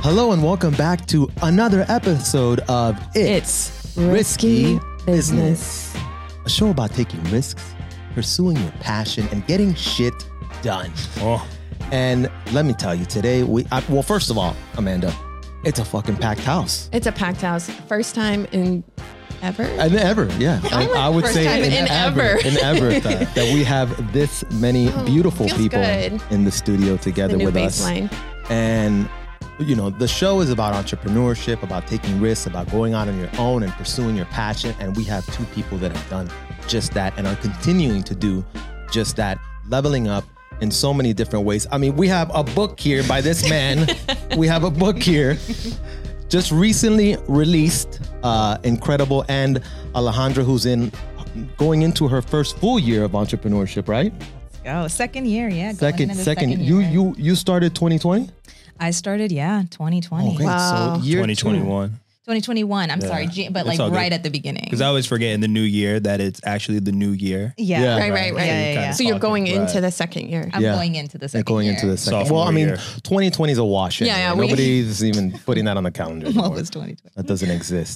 Hello and welcome back to another episode of It's Risky Business. A show about taking risks, pursuing your passion, and getting shit done. Oh. And let me tell you, today, well, first of all, Amanda, it's a fucking packed house. It's a packed house. First time in ever? And ever, yeah. I would First say time in ever. in ever that we have this many beautiful feels people good. in the studio together The new with baseline. us. And, you know, the show is about entrepreneurship, about taking risks, about going out on your own and pursuing your passion. And we have two people that have done just that and are continuing to do just that, leveling up in so many different ways. I mean, we have a book here by this man. We have a book here just recently released, incredible. And Alejandra, who's going into her first full year of entrepreneurship, right? Oh, second year, yeah. Second. You started 2020? I started, 2020. Okay, Wow. so year 2021. 2021, I'm sorry, but It's like all good. right at the beginning. Because I always forget in the new year that it's actually the new year. Yeah. Right. Yeah. So you're going into the second year. I'm Yeah. going into the second Going year. into the second. Sophomore Well, I mean, year. 2020 is a wash. Yeah, anyway. we- Nobody's even putting that on the calendar What anymore. was 2020? That doesn't exist.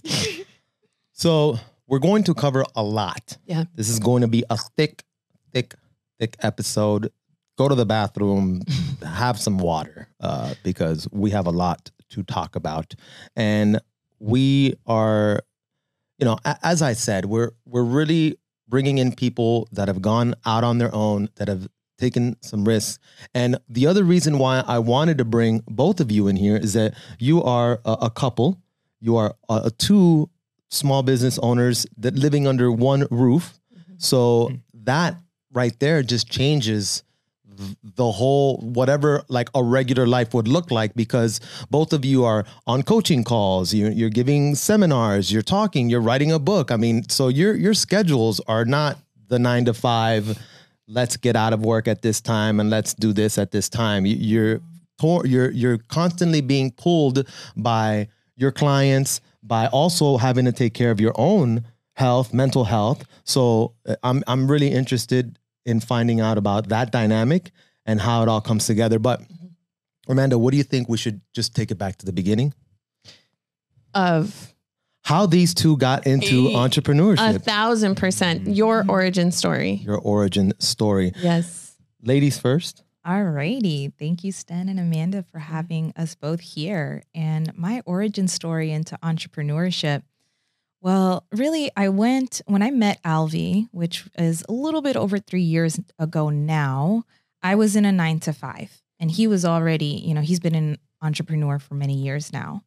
So we're going to cover a lot. Yeah. This is going to be a thick episode. Go to the bathroom, have some water, because we have a lot to talk about. And we are, you know, as I said, we're really bringing in people that have gone out on their own, that have taken some risks. And the other reason why I wanted to bring both of you in here is that you are a couple. You are two small business owners that living under one roof. So that right there just changes the whole, whatever like a regular life would look like, because both of you are on coaching calls, you're giving seminars, you're talking, you're writing a book. I mean, so your schedules are not the 9 to 5, let's get out of work at this time and let's do this at this time. You're constantly being pulled by your clients, by also having to take care of your own health, mental health. So I'm really interested in finding out about that dynamic and how it all comes together. But Amanda, what do you think we should just take it back to the beginning? Of How these two got into entrepreneurship. 1,000%. Your origin story. Your origin story. Yes. Ladies first. All righty. Thank you, Stan and Amanda, for having us both here. And my origin story into entrepreneurship. Well, really, when I met Alvy, which is a little bit over 3 years ago now, I was in a 9 to 5 and he was already, he's been an entrepreneur for many years now.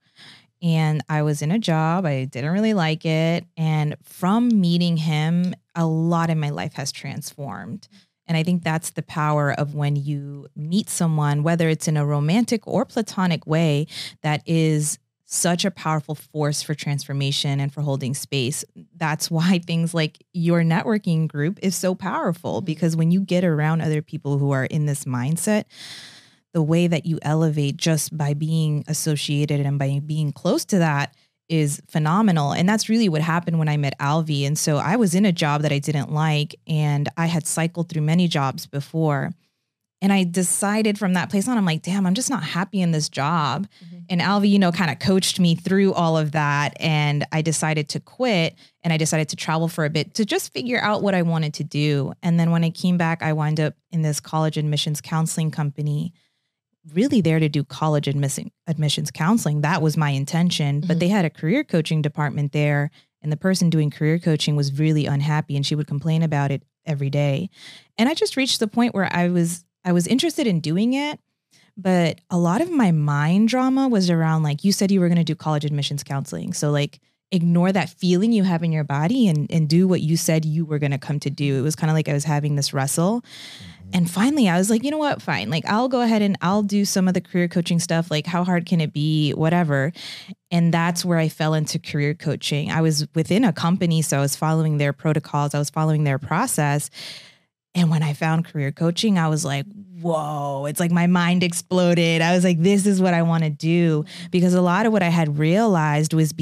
And I was in a job, I didn't really like it. And from meeting him, a lot in my life has transformed. And I think that's the power of when you meet someone, whether it's in a romantic or platonic way, that is such a powerful force for transformation and for holding space. That's why things like your networking group is so powerful, because when you get around other people who are in this mindset, the way that you elevate just by being associated and by being close to that is phenomenal. And that's really what happened when I met Alvy. And so I was in a job that I didn't like, and I had cycled through many jobs before. And I decided from that place on, I'm like, damn, I'm just not happy in this job. And Alvy, kind of coached me through all of that. And I decided to quit, and I decided to travel for a bit to just figure out what I wanted to do. And then when I came back, I wound up in this college admissions counseling company, really there to do college admissions counseling. That was my intention, but they had a career coaching department there. And the person doing career coaching was really unhappy, and she would complain about it every day. And I just reached the point where I was interested in doing it, but a lot of my mind drama was around, like, you said you were going to do college admissions counseling. So like, ignore that feeling you have in your body and do what you said you were going to come to do. It was kind of like I was having this wrestle. And finally I was like, you know what, fine. Like, I'll go ahead and I'll do some of the career coaching stuff. Like, how hard can it be? Whatever. And that's where I fell into career coaching. I was within a company, so I was following their protocols. I was following their process. And when I found career coaching, I was like, whoa, it's like my mind exploded. I was like, this is what I want to do. Because a lot of what I had realized was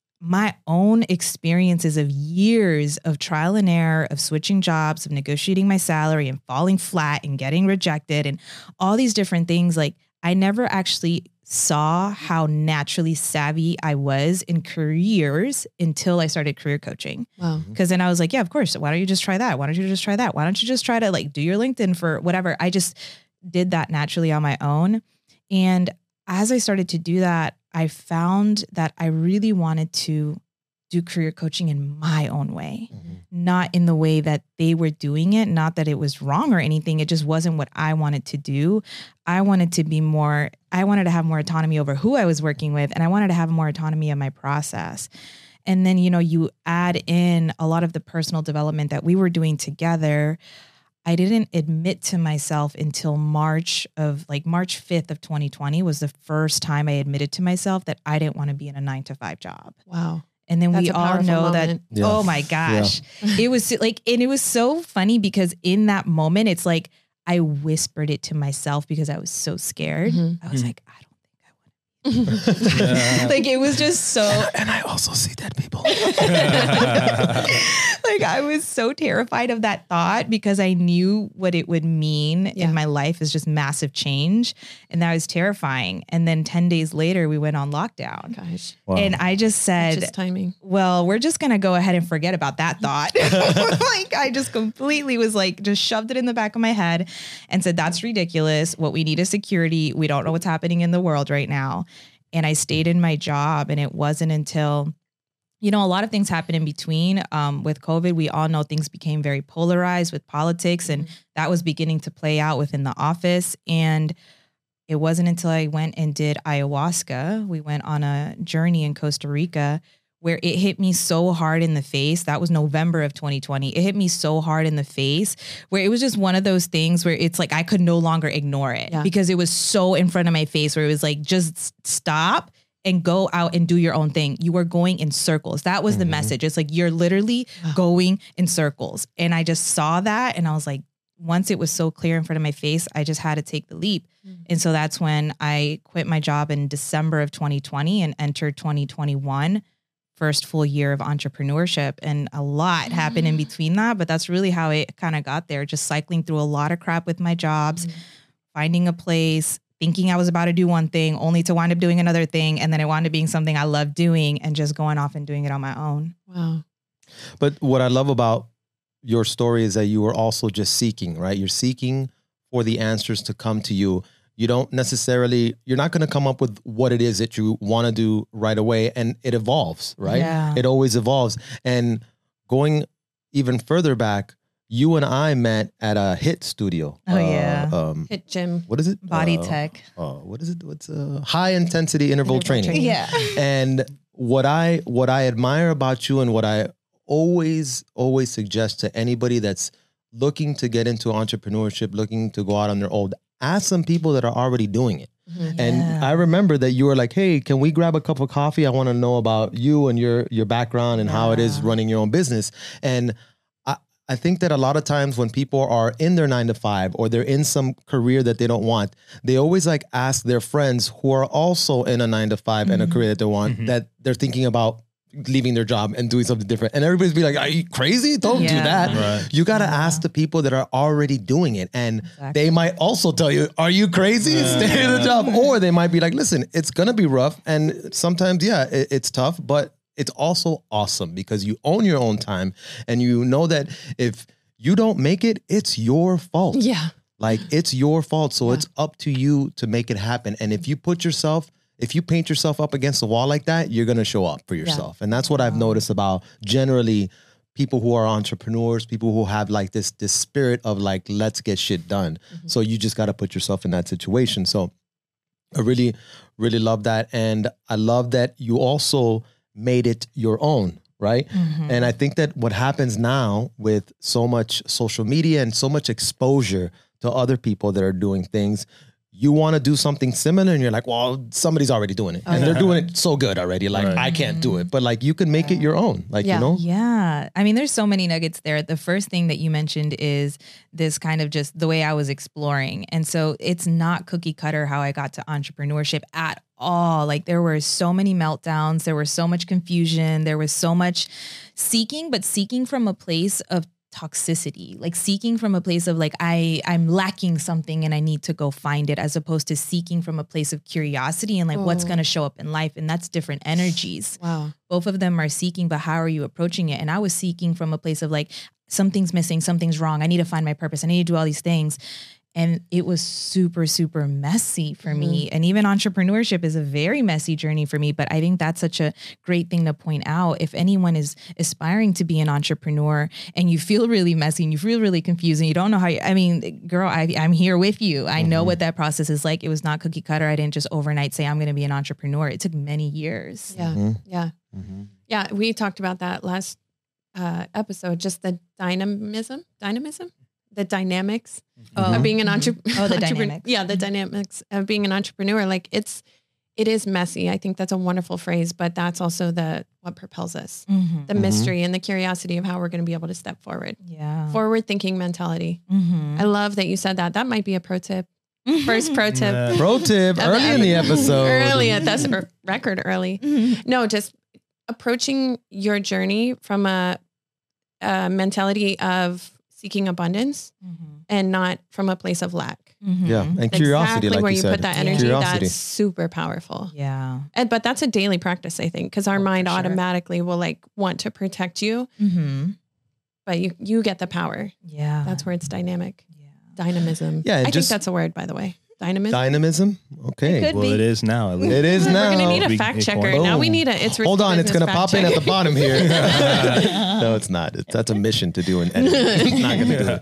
my own experiences of years of trial and error, of switching jobs, of negotiating my salary and falling flat and getting rejected and all these different things. Like, I never actually saw how naturally savvy I was in careers until I started career coaching. Wow. Because then I was like, yeah, of course. Why don't you just try that? Why don't you just try that? Why don't you just try to like do your LinkedIn for whatever? I just did that naturally on my own. And as I started to do that, I found that I really wanted to do career coaching in my own way, not in the way that they were doing it. Not that it was wrong or anything. It just wasn't what I wanted to do. I wanted to have more autonomy over who I was working with. And I wanted to have more autonomy in my process. And then, you add in a lot of the personal development that we were doing together. I didn't admit to myself until March 5th of 2020 was the first time I admitted to myself that I didn't want to be in a 9-to-5 job. Wow. And then That's we a all powerful know that, moment. Yeah. oh my gosh, it was like, and it was so funny because in that moment, it's like, I whispered it to myself because I was so scared. Mhm. I was like, I don't think I would. Like, it was just so, And I also see dead people. like, I was so terrified of that thought because I knew what it would mean Yeah. in my life is just massive change. And that was terrifying. And then 10 days later, we went on lockdown. Gosh. Wow. And I just said, Just timing. well, we're just going to go ahead and forget about that thought. Like, I just completely was like, just shoved it in the back of my head and said, that's ridiculous. What we need is security. We don't know what's happening in the world right now. And I stayed in my job. And it wasn't until, a lot of things happened in between. With COVID, we all know things became very polarized with politics, and that was beginning to play out within the office. And it wasn't until I went and did ayahuasca. We went on a journey in Costa Rica where it hit me so hard in the face. That was November of 2020. It hit me so hard in the face where it was just one of those things where it's like I could no longer ignore it because it was so in front of my face where it was like, just stop and go out and do your own thing. You are going in circles. That was the message. It's like, you're literally going in circles. And I just saw that. And I was like, once it was so clear in front of my face, I just had to take the leap. And so that's when I quit my job in December of 2020 and entered 2021, first full year of entrepreneurship. And a lot happened in between that, but that's really how it kind of got there. Just cycling through a lot of crap with my jobs, finding a place, thinking I was about to do one thing, only to wind up doing another thing. And then it wound up being something I love doing and just going off and doing it on my own. Wow. But what I love about your story is that you were also just seeking, right? You're seeking for the answers to come to you. You don't necessarily, you're not going to come up with what it is that you want to do right away. And it evolves, right? Yeah. It always evolves. And going even further back, you and I met at a HIT studio. Oh, yeah. Hit gym. What is it? Body tech. What is it? What's high intensity interval training. Yeah. And what I admire about you and what I always suggest to anybody that's looking to get into entrepreneurship, looking to go out on their own, ask some people that are already doing it. And I remember that you were like, hey, can we grab a cup of coffee? I want to know about you and your background and how it is running your own business. And I think that a lot of times when people are in their 9-to-5 or they're in some career that they don't want, they always like ask their friends who are also in a 9-to-5 and a career that they want, that they're thinking about leaving their job and doing something different. And everybody's be like, are you crazy? Don't do that. Right. You got to ask the people that are already doing it. And they might also tell you, are you crazy? Stay in the job. Or they might be like, listen, it's going to be rough. And sometimes, it's tough, but it's also awesome because you own your own time and you know that if you don't make it, it's your fault. Yeah. Like it's your fault. So it's up to you to make it happen. And if you paint yourself up against the wall like that, you're going to show up for yourself. And that's what I've noticed about generally people who are entrepreneurs, people who have like this spirit of like, let's get shit done. So you just got to put yourself in that situation. So I really, really love that. And I love that you also made it your own, right? And I think that what happens now with so much social media and so much exposure to other people that are doing things, you want to do something similar and you're like, well, somebody's already doing it. And they're doing it so good already. Like, I can't do it. But like, you can make it your own. Like, you know? Yeah. I mean, there's so many nuggets there. The first thing that you mentioned is this kind of just the way I was exploring. And so it's not cookie cutter how I got to entrepreneurship at all. Like there were so many meltdowns. There was so much confusion. There was so much seeking, but seeking from a place of toxicity, like seeking from a place of like, I'm lacking something and I need to go find it, as opposed to seeking from a place of curiosity and like what's going to show up in life. And that's different energies. Wow. Both of them are seeking, but how are you approaching it? And I was seeking from a place of like, something's missing, something's wrong. I need to find my purpose. I need to do all these things. And it was super, super messy for me. And even entrepreneurship is a very messy journey for me. But I think that's such a great thing to point out. If anyone is aspiring to be an entrepreneur and you feel really messy and you feel really confused and you don't know how I mean, girl, I'm here with you. I know what that process is like. It was not cookie cutter. I didn't just overnight say I'm going to be an entrepreneur. It took many years. Yeah. Yeah. Yeah. We talked about that last episode, just the dynamism, the dynamics of being an entrepreneur. The dynamics. Yeah, the dynamics of being an entrepreneur. Like it is messy. I think that's a wonderful phrase, but that's also what propels us. The mystery and the curiosity of how we're going to be able to step forward. Yeah. Forward thinking mentality. I love that you said that. That might be a pro tip. First pro tip. Pro tip early in the episode. That's a record early. No, just approaching your journey from a mentality of seeking abundance and not from a place of lack. Yeah. And curiosity, exactly like where you you said. put that energy, Curiosity. that's super powerful. Yeah. But that's a daily practice, I think, because our mind for sure. automatically will like want to protect you, but you get the power. Yeah. That's where it's dynamic. Yeah. Dynamism. Yeah, I think just- that's a word, by the way. Dynamism. Dynamism. Okay. It could Well, be. it is now. At least. It is now. We're gonna need a Big fact Bitcoin. checker. Now we Boom. need a. It's Hold on, it's Business going to pop fact in at check. the bottom here. No, it's not. That's a mission to do an edit. It's not going to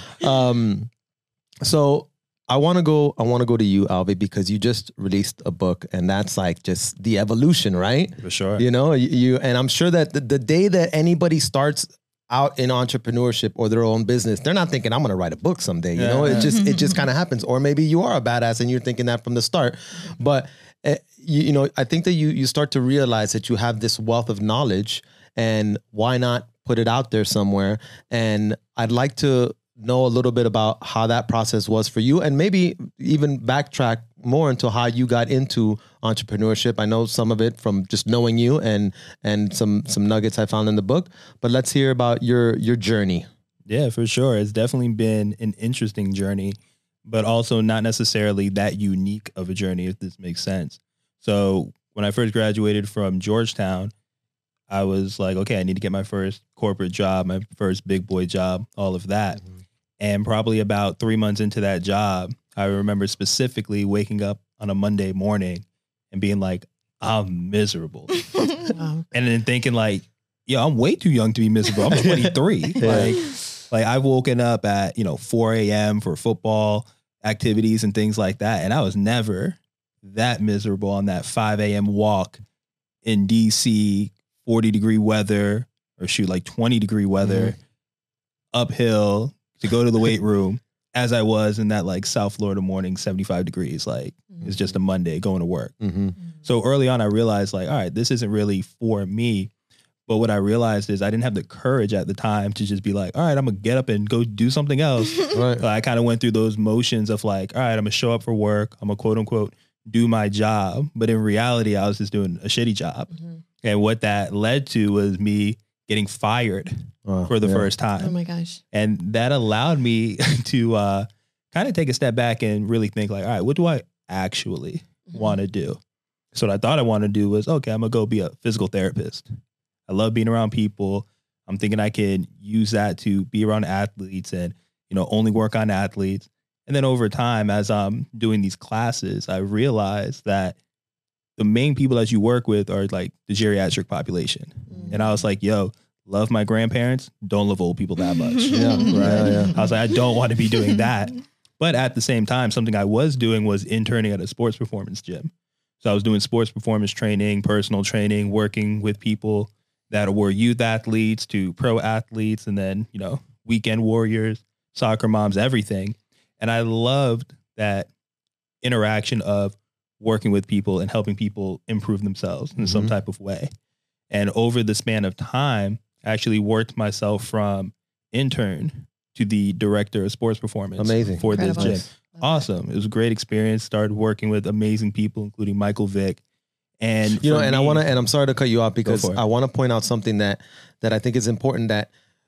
do it. So I want to go to you, Alvi, because you just released a book, and that's like just the evolution, right? For sure. You know, and I'm sure that the day that anybody starts out in entrepreneurship or their own business, they're not thinking I'm going to write a book someday. You know, it just kind of happens. Or maybe you are a badass and you're thinking that from the start. But you know, I think that you start to realize that you have this wealth of knowledge, and why not put it out there somewhere? And I'd like to know a little bit about how that process was for you, and maybe even backtrack more into how you got into entrepreneurship. I know some of it from just knowing you and some nuggets I found in the book, but let's hear about your journey. Yeah, for sure. It's definitely been an interesting journey, but also not necessarily that unique of a journey, if this makes sense. So when I first graduated from Georgetown, I was like, okay, I need to get my first corporate job, my first big boy job, all of that. And probably about 3 months into that job, I remember specifically waking up on a Monday morning and being like, I'm miserable. Wow. And then thinking like, yo, I'm way too young to be miserable. I'm 23. Like I've woken up at, 4 a.m. for football activities and things like that. And I was never that miserable on that 5 a.m. walk in DC, 40-degree weather, or 20-degree weather, uphill to go to the weight room, as I was in that like South Florida morning, 75 degrees. Like it's just a Monday going to work. So early on, I realized like, all right, this isn't really for me. But what I realized is I didn't have the courage at the time to just be like, all right, I'm going to get up and go do something else. Right. So I kind of went through those motions of like, all right, I'm going to show up for work. I'm going to quote unquote do my job. But in reality, I was just doing a shitty job. And what that led to was me getting fired for the first time. Oh my gosh. And that allowed me to kind of take a step back and really think like, all right, what do I actually want to do? So what I thought I wanted to do was, okay, I'm going to go be a physical therapist. I love being around people. I'm thinking I can use that to be around athletes and, only work on athletes. And then over time, as I'm doing these classes, I realized that the main people that you work with are like the geriatric population. And I was like, yo, love my grandparents, don't love old people that much. I was like, I don't want to be doing that. But at the same time, something I was doing was interning at a sports performance gym. So I was doing sports performance training, personal training, working with people that were youth athletes to pro athletes, and then, weekend warriors, soccer moms, everything. And I loved that interaction of working with people and helping people improve themselves in some type of way. And over the span of time, I actually worked myself from intern to the director of sports performance. Amazing. For this Incredible. gym. Awesome. It was a great experience. Started working with amazing people, including Michael Vick. And You know, for and me- I'm sorry to cut you off because for it. I want to point out something that I think is important, that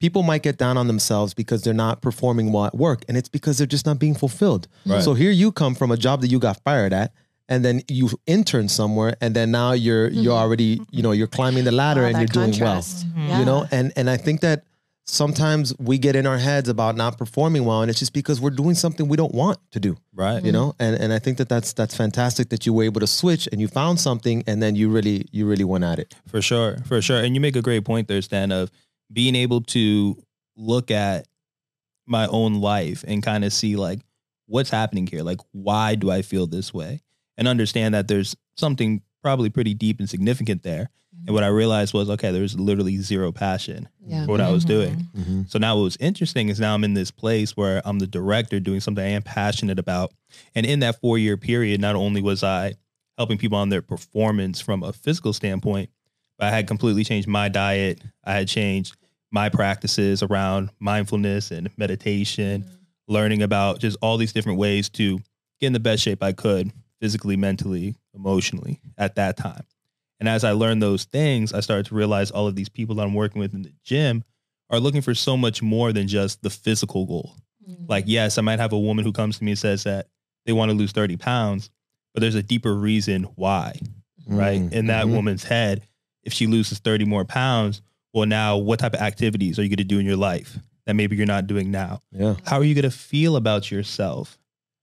people might get down on themselves because they're not performing well at work, and it's because they're just not being fulfilled. Right. So here you come from a job that you got fired at, and then you intern somewhere, and then now you're already, you're climbing the ladder Wow, and that you're doing contrast. well. Yeah. And I think that sometimes we get in our heads about not performing well, and it's just because we're doing something we don't want to do. Right. And I think that that's fantastic that you were able to switch and you found something, and then you really went at it. For sure. And you make a great point there, Stan, of being able to look at my own life and kind of see like what's happening here. Like, why do I feel this way? And understand that there's something probably pretty deep and significant there. And what I realized was, okay, there was literally zero passion Yeah. for what I was doing. Mm-hmm. So now what was interesting is now I'm in this place where I'm the director doing something I am passionate about. And in that 4-year period, not only was I helping people on their performance from a physical standpoint, but I had completely changed my diet. I had changed my practices around mindfulness and meditation, learning about just all these different ways to get in the best shape I could, physically, mentally, emotionally at that time. And as I learned those things, I started to realize all of these people that I'm working with in the gym are looking for so much more than just the physical goal. Like, yes, I might have a woman who comes to me and says that they want to lose 30 pounds, but there's a deeper reason why, right? In that woman's head, if she loses 30 more pounds, well, now what type of activities are you going to do in your life that maybe you're not doing now? Yeah. How are you going to feel about yourself,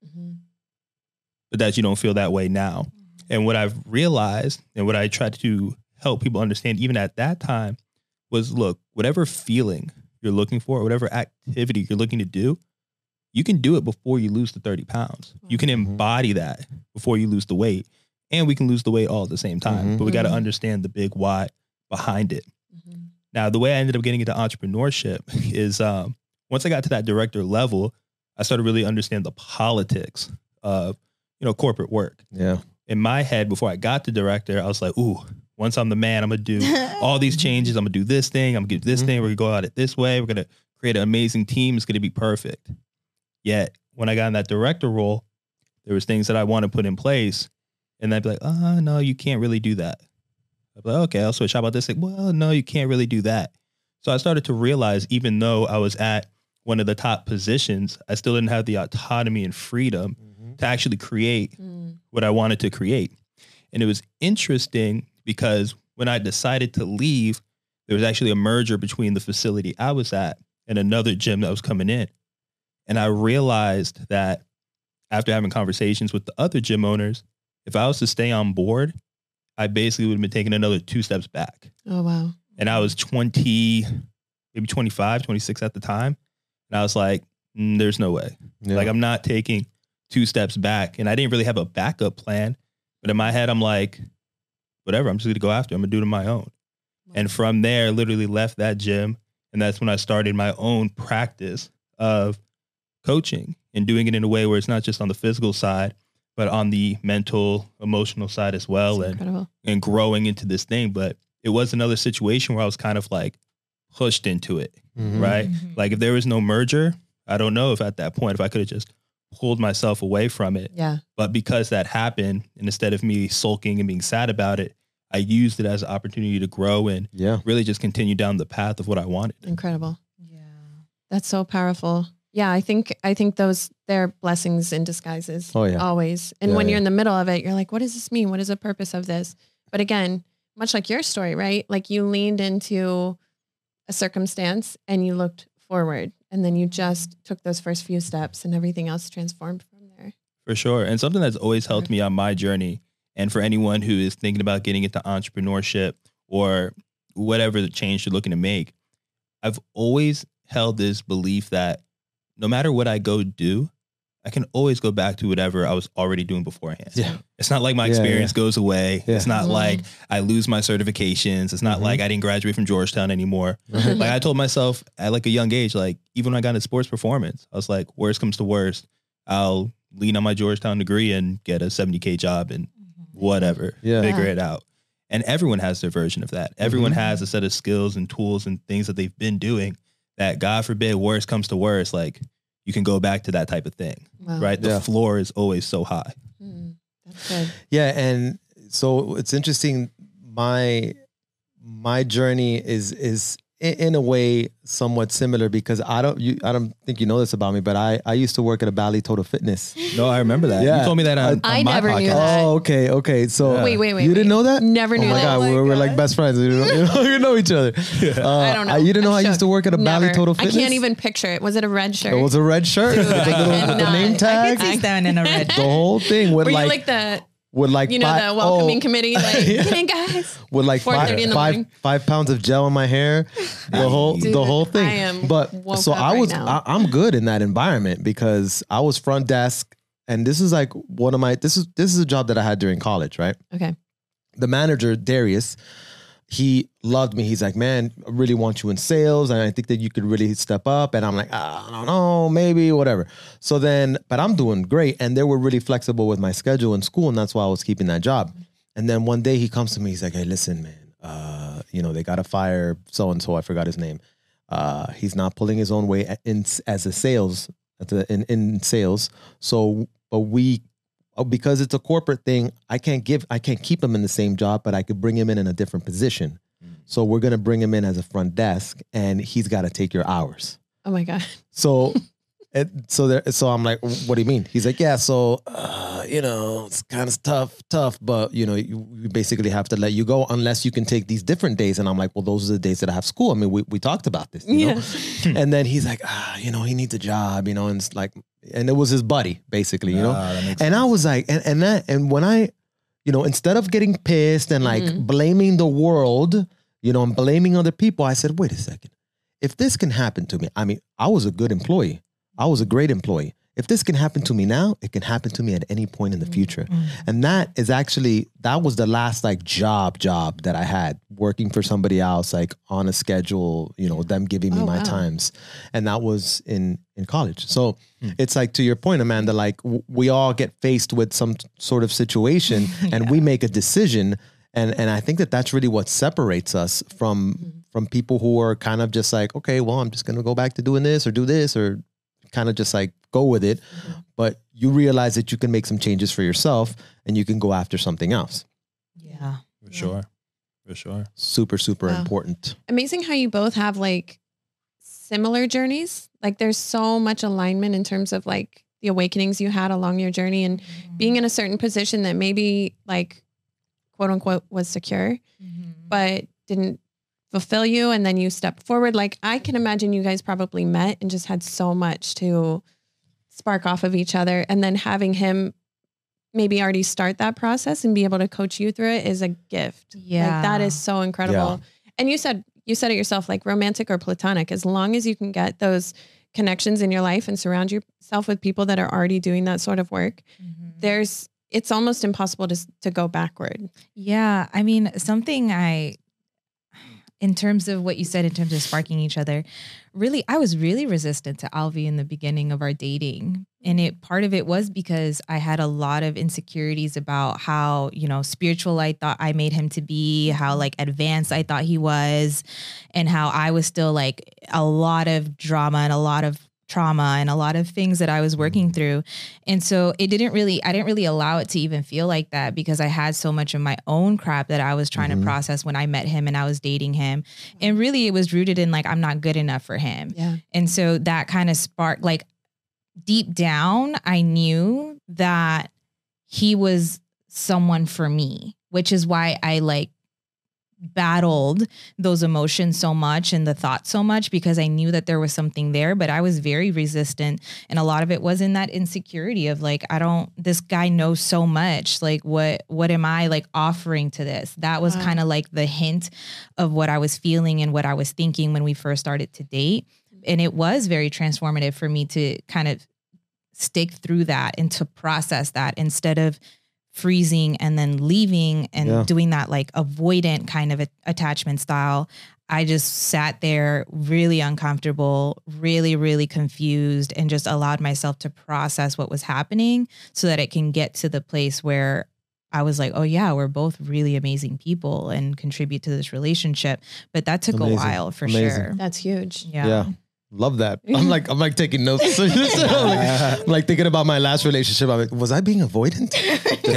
but that you don't feel that way now? And what I've realized and what I tried to help people understand even at that time was, look, whatever feeling you're looking for, whatever activity you're looking to do, you can do it before you lose the 30 pounds. You can embody that before you lose the weight. And we can lose the weight all at the same time. But we got to understand the big why behind it. Now, the way I ended up getting into entrepreneurship is once I got to that director level, I started really understand the politics of, corporate work. Yeah. In my head, before I got to director, I was like, ooh, once I'm the man, I'm going to do all these changes. I'm going to do this thing. I'm going to do this thing. We're going to go at it this way. We're going to create an amazing team. It's going to be perfect. Yet, when I got in that director role, there was things that I want to put in place. And I'd be like, oh, no, you can't really do that. I'd be like, okay, I'll switch. How about this? Like, well, no, you can't really do that. So I started to realize, even though I was at one of the top positions, I still didn't have the autonomy and freedom to actually create what I wanted to create. And it was interesting because when I decided to leave, there was actually a merger between the facility I was at and another gym that was coming in. And I realized that after having conversations with the other gym owners, if I was to stay on board, I basically would have been taking another 2 steps back. Oh, wow. And I was 20, maybe 25, 26 at the time. And I was like, there's no way. Yeah. Like, I'm not taking 2 steps back. And I didn't really have a backup plan. But in my head, I'm like, whatever, I'm just going to go after it. I'm going to do it on my own. And from there, literally left that gym. And that's when I started my own practice of coaching and doing it in a way where it's not just on the physical side, but on the mental, emotional side as well. That's and incredible. and growing into this thing. But it was another situation where I was kind of like pushed into it, right? Like, if there was no merger, I don't know if at that point, if I could have just pulled myself away from it. Yeah. But because that happened, and instead of me sulking and being sad about it, I used it as an opportunity to grow and really just continue down the path of what I wanted. Incredible. Yeah. That's so powerful. Yeah, I think those, they're blessings in disguises. Oh, yeah. Always. And Yeah, when yeah. you're in the middle of it, you're like, what does this mean? What is the purpose of this? But again, much like your story, right? Like, you leaned into a circumstance and you looked forward, and then you just took those first few steps, and everything else transformed from there. For sure. And something that's always helped me on my journey, and for anyone who is thinking about getting into entrepreneurship or whatever the change you're looking to make, I've always held this belief that no matter what I go do, I can always go back to whatever I was already doing beforehand. Yeah. It's not like my Yeah, experience goes away. Yeah. It's not like I lose my certifications. It's not like I didn't graduate from Georgetown anymore. Like, I told myself at like a young age, like even when I got into sports performance, I was like, worst comes to worst, I'll lean on my Georgetown degree and get a 70K job and whatever, figure it out. And everyone has their version of that. Everyone has a set of skills and tools and things that they've been doing that, God forbid, worst comes to worst, like you can go back to that type of thing, Wow. right? The floor is always so high. That's good. Yeah, and so it's interesting. My journey is in a way somewhat similar because I don't think you know this about me, but I used to work at a Bali Total Fitness. No, I remember that. Yeah. You told me that on I my never knew podcast. that. Oh, okay. So Wait. you didn't know that? Never knew Oh my that. God, we're like best friends. You know each other. I don't know. You didn't know I'm I used to shook. work at a Bali Never. Total Fitness? I can't even picture it. Was it a red shirt? It was a red shirt with the name I tag. could see Stan in a red. The whole thing with Were like, you like the, with like you know, the welcoming committee? Like, Yeah. get in, guys. with like 4:30 in the morning. 5 pounds of gel in my hair, the whole thing. I am but woke so up I right was now. I'm good in that environment because I was front desk, and this is like one of my this is a job that I had during college, right? Okay. The manager Darius, he loved me. He's like, man, I really want you in sales, and I think that you could really step up. And I'm like, I don't know, maybe whatever. So then, but I'm doing great, and they were really flexible with my schedule in school, and that's why I was keeping that job. And then one day he comes to me, he's like, hey, listen, man, they got to fire so and so. I forgot his name. He's not pulling his own weight in sales. So, but because it's a corporate thing, I can't keep him in the same job, but I could bring him in a different position. So we're going to bring him in as a front desk, and he's got to take your hours. Oh my God. So, so I'm like, what do you mean? He's like, yeah. So, it's kind of tough, but you basically have to let you go unless you can take these different days. And I'm like, well, those are the days that I have school. I mean, we talked about this, you know? And then he's like, he needs a job, and it's like, and it was his buddy basically, That makes and I was like, and when I, instead of getting pissed and like blaming the world, and blaming other people, I said, wait a second. If this can happen to me, I mean, I was a good employee. I was a great employee. If this can happen to me now, it can happen to me at any point in the future. And that was the last like job that I had, working for somebody else, like on a schedule, them giving me my times. And that was in college. So it's like, to your point, Amanda, like we all get faced with some sort of situation and we make a decision. And I think that that's really what separates us from people who are kind of just like, okay, well, I'm just going to go back to doing this or do this, or kind of just like go with it. But you realize that you can make some changes for yourself and you can go after something else. Yeah. For sure. Super, super important. Amazing how you both have like similar journeys. Like there's so much alignment in terms of like the awakenings you had along your journey and being in a certain position that maybe like quote unquote was secure, but didn't fulfill you. And then you stepped forward. Like I can imagine you guys probably met and just had so much to spark off of each other. And then having him maybe already start that process and be able to coach you through it is a gift. Yeah. Like that is so incredible. Yeah. And you said it yourself, like romantic or platonic, as long as you can get those connections in your life and surround yourself with people that are already doing that sort of work, it's almost impossible to go backward. Yeah. I mean, in terms of what you said, in terms of sparking each other, really, I was really resistant to Alvi in the beginning of our dating. And part of it was because I had a lot of insecurities about how, spiritual I thought I made him to be, how like advanced I thought he was, and how I was still like a lot of drama and a lot of trauma and a lot of things that I was working through. And so I didn't really allow it to even feel like that because I had so much of my own crap that I was trying to process when I met him and I was dating him. And really it was rooted in like, I'm not good enough for him. Yeah. And so that kind of sparked, like deep down, I knew that he was someone for me, which is why I like battled those emotions so much and the thoughts so much, because I knew that there was something there, but I was very resistant. And a lot of it was in that insecurity of like, this guy knows so much. Like, what am I like offering to this? That was kind of like the hint of what I was feeling and what I was thinking when we first started to date. And it was very transformative for me to kind of stick through that and to process that instead of freezing and then leaving and doing that like avoidant kind of attachment style. I just sat there really uncomfortable, really, really confused, and just allowed myself to process what was happening so that it can get to the place where I was like, oh yeah, we're both really amazing people and contribute to this relationship. But that took a while for sure. That's huge. Yeah. Love that. I'm like taking notes. I'm like thinking about my last relationship. I'm like, was I being avoidant? Did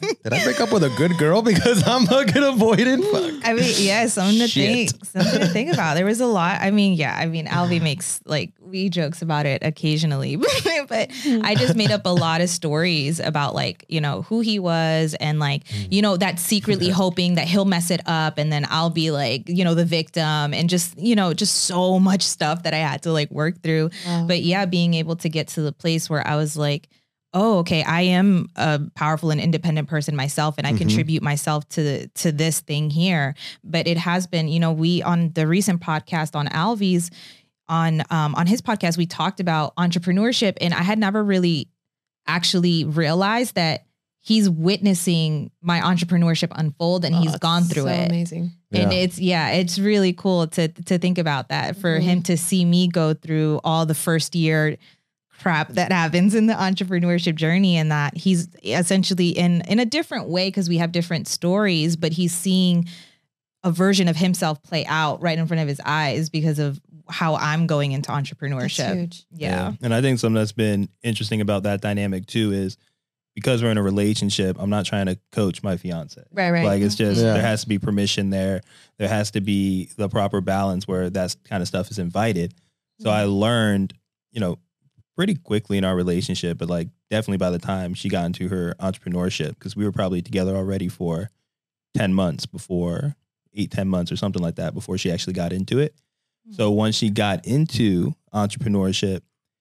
I break up with a good girl because I'm fucking avoidant? Fuck. I mean, yeah, something to Shit. think about. There was a lot. I mean, Alvy makes like wee jokes about it occasionally, but I just made up a lot of stories about like, you know, who he was and like, you know, that secretly hoping that he'll mess it up and then I'll be like, you know, the victim and just, you know, just so much stuff that I had to like work through. Wow. But yeah, being able to get to the place where I was like, oh, okay, I am a powerful and independent person myself, and I contribute myself to this thing here. But it has been, you know, we on the recent podcast on Alvy's, on his podcast, we talked about entrepreneurship, and I had never really actually realized that he's witnessing my entrepreneurship unfold, and he's gone through it. Amazing. And it's really cool to think about that, for him to see me go through all the first year crap that happens in the entrepreneurship journey, and that he's essentially in a different way because we have different stories, but he's seeing a version of himself play out right in front of his eyes because of how I'm going into entrepreneurship. That's huge. Yeah. And I think something that's been interesting about that dynamic too is because we're in a relationship, I'm not trying to coach my fiance. Right. Like it's just, Yeah. there has to be permission there. There has to be the proper balance where that kind of stuff is invited. So I learned, you know, pretty quickly in our relationship, but like definitely by the time she got into her entrepreneurship, because we were probably together already for 10 months before, 8-10 months or something like that before she actually got into it. So once she got into entrepreneurship,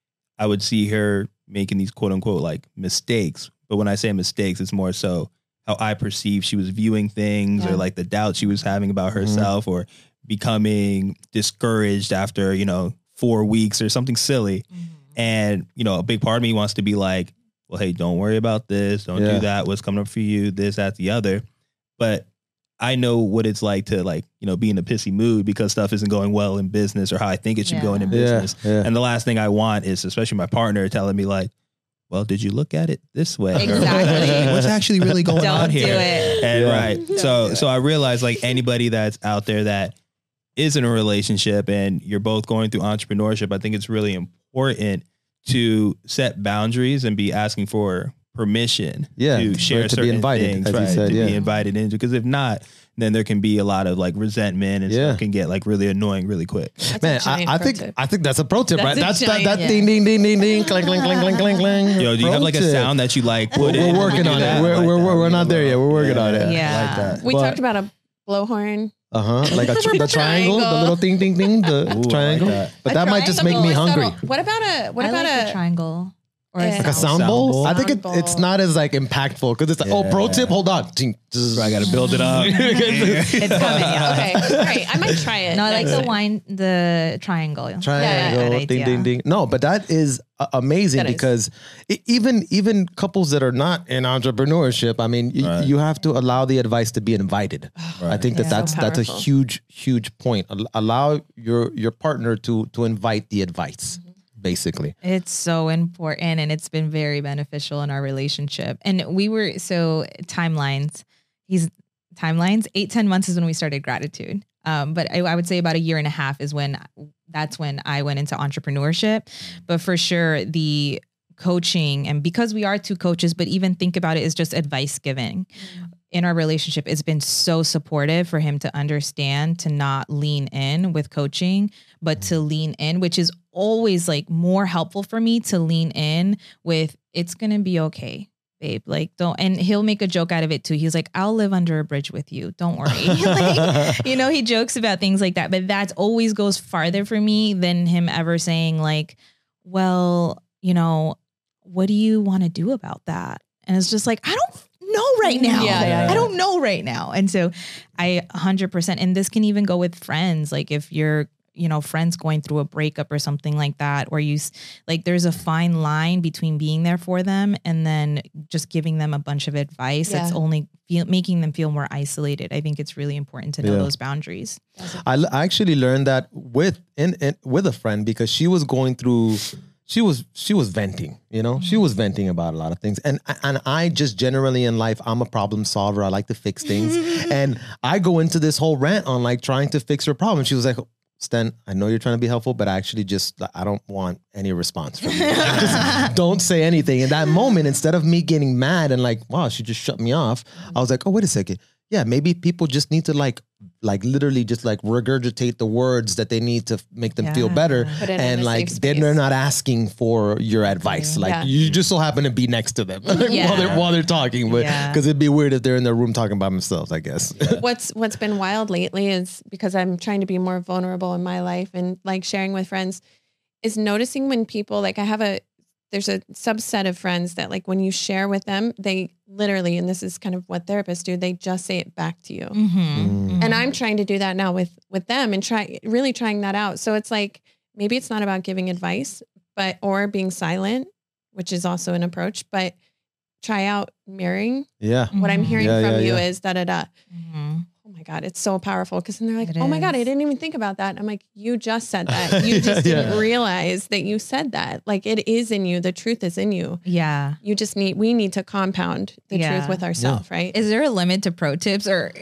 I would see her making these quote unquote like mistakes. But when I say mistakes, it's more so how I perceive she was viewing things or like the doubt she was having about herself or becoming discouraged after, you know, 4 weeks or something silly. And, you know, a big part of me wants to be like, well, hey, don't worry about this. Don't do that. What's coming up for you? This, that, the other. But I know what it's like to like, you know, be in a pissy mood because stuff isn't going well in business or how I think it should be going in business. Yeah. And the last thing I want is, especially my partner telling me like, well, did you look at it this way? Exactly. What's actually really going on here? Don't do it. And Yeah. right. So I realized like anybody that's out there that is in a relationship and you're both going through entrepreneurship, I think it's really important to set boundaries and be asking for permission to share to be certain invited, things, as you right? said, to yeah. be invited into, because if not, then there can be a lot of like resentment and stuff can get like really annoying really quick. Man, I think that's a pro tip, right? That's That's a that giant- ding ding ding ding ding clink clink clink clink clink clink. Yo, do you have like a sound that you like put in? We're working on it. We're not there yet. We're working on it. Yeah. I like that. We But- talked about a blowhorn. Like the triangle, the Triangle. little ding ding ding, the Ooh, I triangle. like that. But that might just make me hungry. What about a I like the triangle or Like Like a Sound sound bowl? bowl? I think Sound it's bowl. not as like impactful because it's like, oh, pro tip, hold on. Ding, So I got to build it up. It's coming. Yeah. Okay, all right. I might try it. No, I like next the time. the triangle. Triangle, Good ding, idea. ding, ding. No, but that is amazing That is. because even couples that are not in entrepreneurship, I mean, you have to allow the advice to be invited. I think Yeah. that's So a powerful. huge point. Allow your partner to invite the advice, basically. It's so important, and it's been very beneficial in our relationship. And we were timelines. 8-10 months is when we started Gratitude. But I would say about 1.5 years is when I went into entrepreneurship. But for sure, the coaching, and because we are two coaches, but even think about it as just advice giving in our relationship, it's been so supportive for him to understand to not lean in with coaching, but to lean in, which is always like more helpful for me to lean in with, it's going to be okay, babe. Like, don't, and he'll make a joke out of it too. He's like, I'll live under a bridge with you. Don't worry. Like, you know, he jokes about things like that, but that always goes farther for me than him ever saying like, well, you know, what do you want to do about that? And it's just like, I don't know right now. Yeah. I don't know right now. And so I 100%, and this can even go with friends. Like if you're, you know, friends going through a breakup or something like that, or like there's a fine line between being there for them and then just giving them a bunch of advice that's only making them feel more isolated. I think it's really important to know those boundaries. I actually learned that with a friend because she was going through. She was venting, you know, she was venting about a lot of things. And I just generally in life, I'm a problem solver. I like to fix things. And I go into this whole rant on like trying to fix her problem. She was like, Sten, I know you're trying to be helpful, but I actually I don't want any response from you. Just don't say anything. In that moment, instead of me getting mad and like, wow, she just shut me off, I was like, oh, wait a second. Yeah, maybe people just need to like literally just like regurgitate the words that they need to make them feel better. And like, they're not asking for your advice. Like you just so happen to be next to them while they're talking, but because it'd be weird if they're in their room talking by themselves, I guess. What's been wild lately is because I'm trying to be more vulnerable in my life and like sharing with friends is noticing when people like there's a subset of friends that like when you share with them, they literally, and this is kind of what therapists do, they just say it back to you. And I'm trying to do that now with them and really trying that out. So it's like, maybe it's not about giving advice, or being silent, which is also an approach, but try out mirroring. Yeah. What I'm hearing from you is da-da-da. Oh my God, it's so powerful. Because then they're like, oh my God, I didn't even think about that. I'm like, you just said that. You just didn't realize that you said that. Like it is in you. The truth is in you. Yeah. We need to compound the truth with ourselves, right? Is there a limit to pro tips or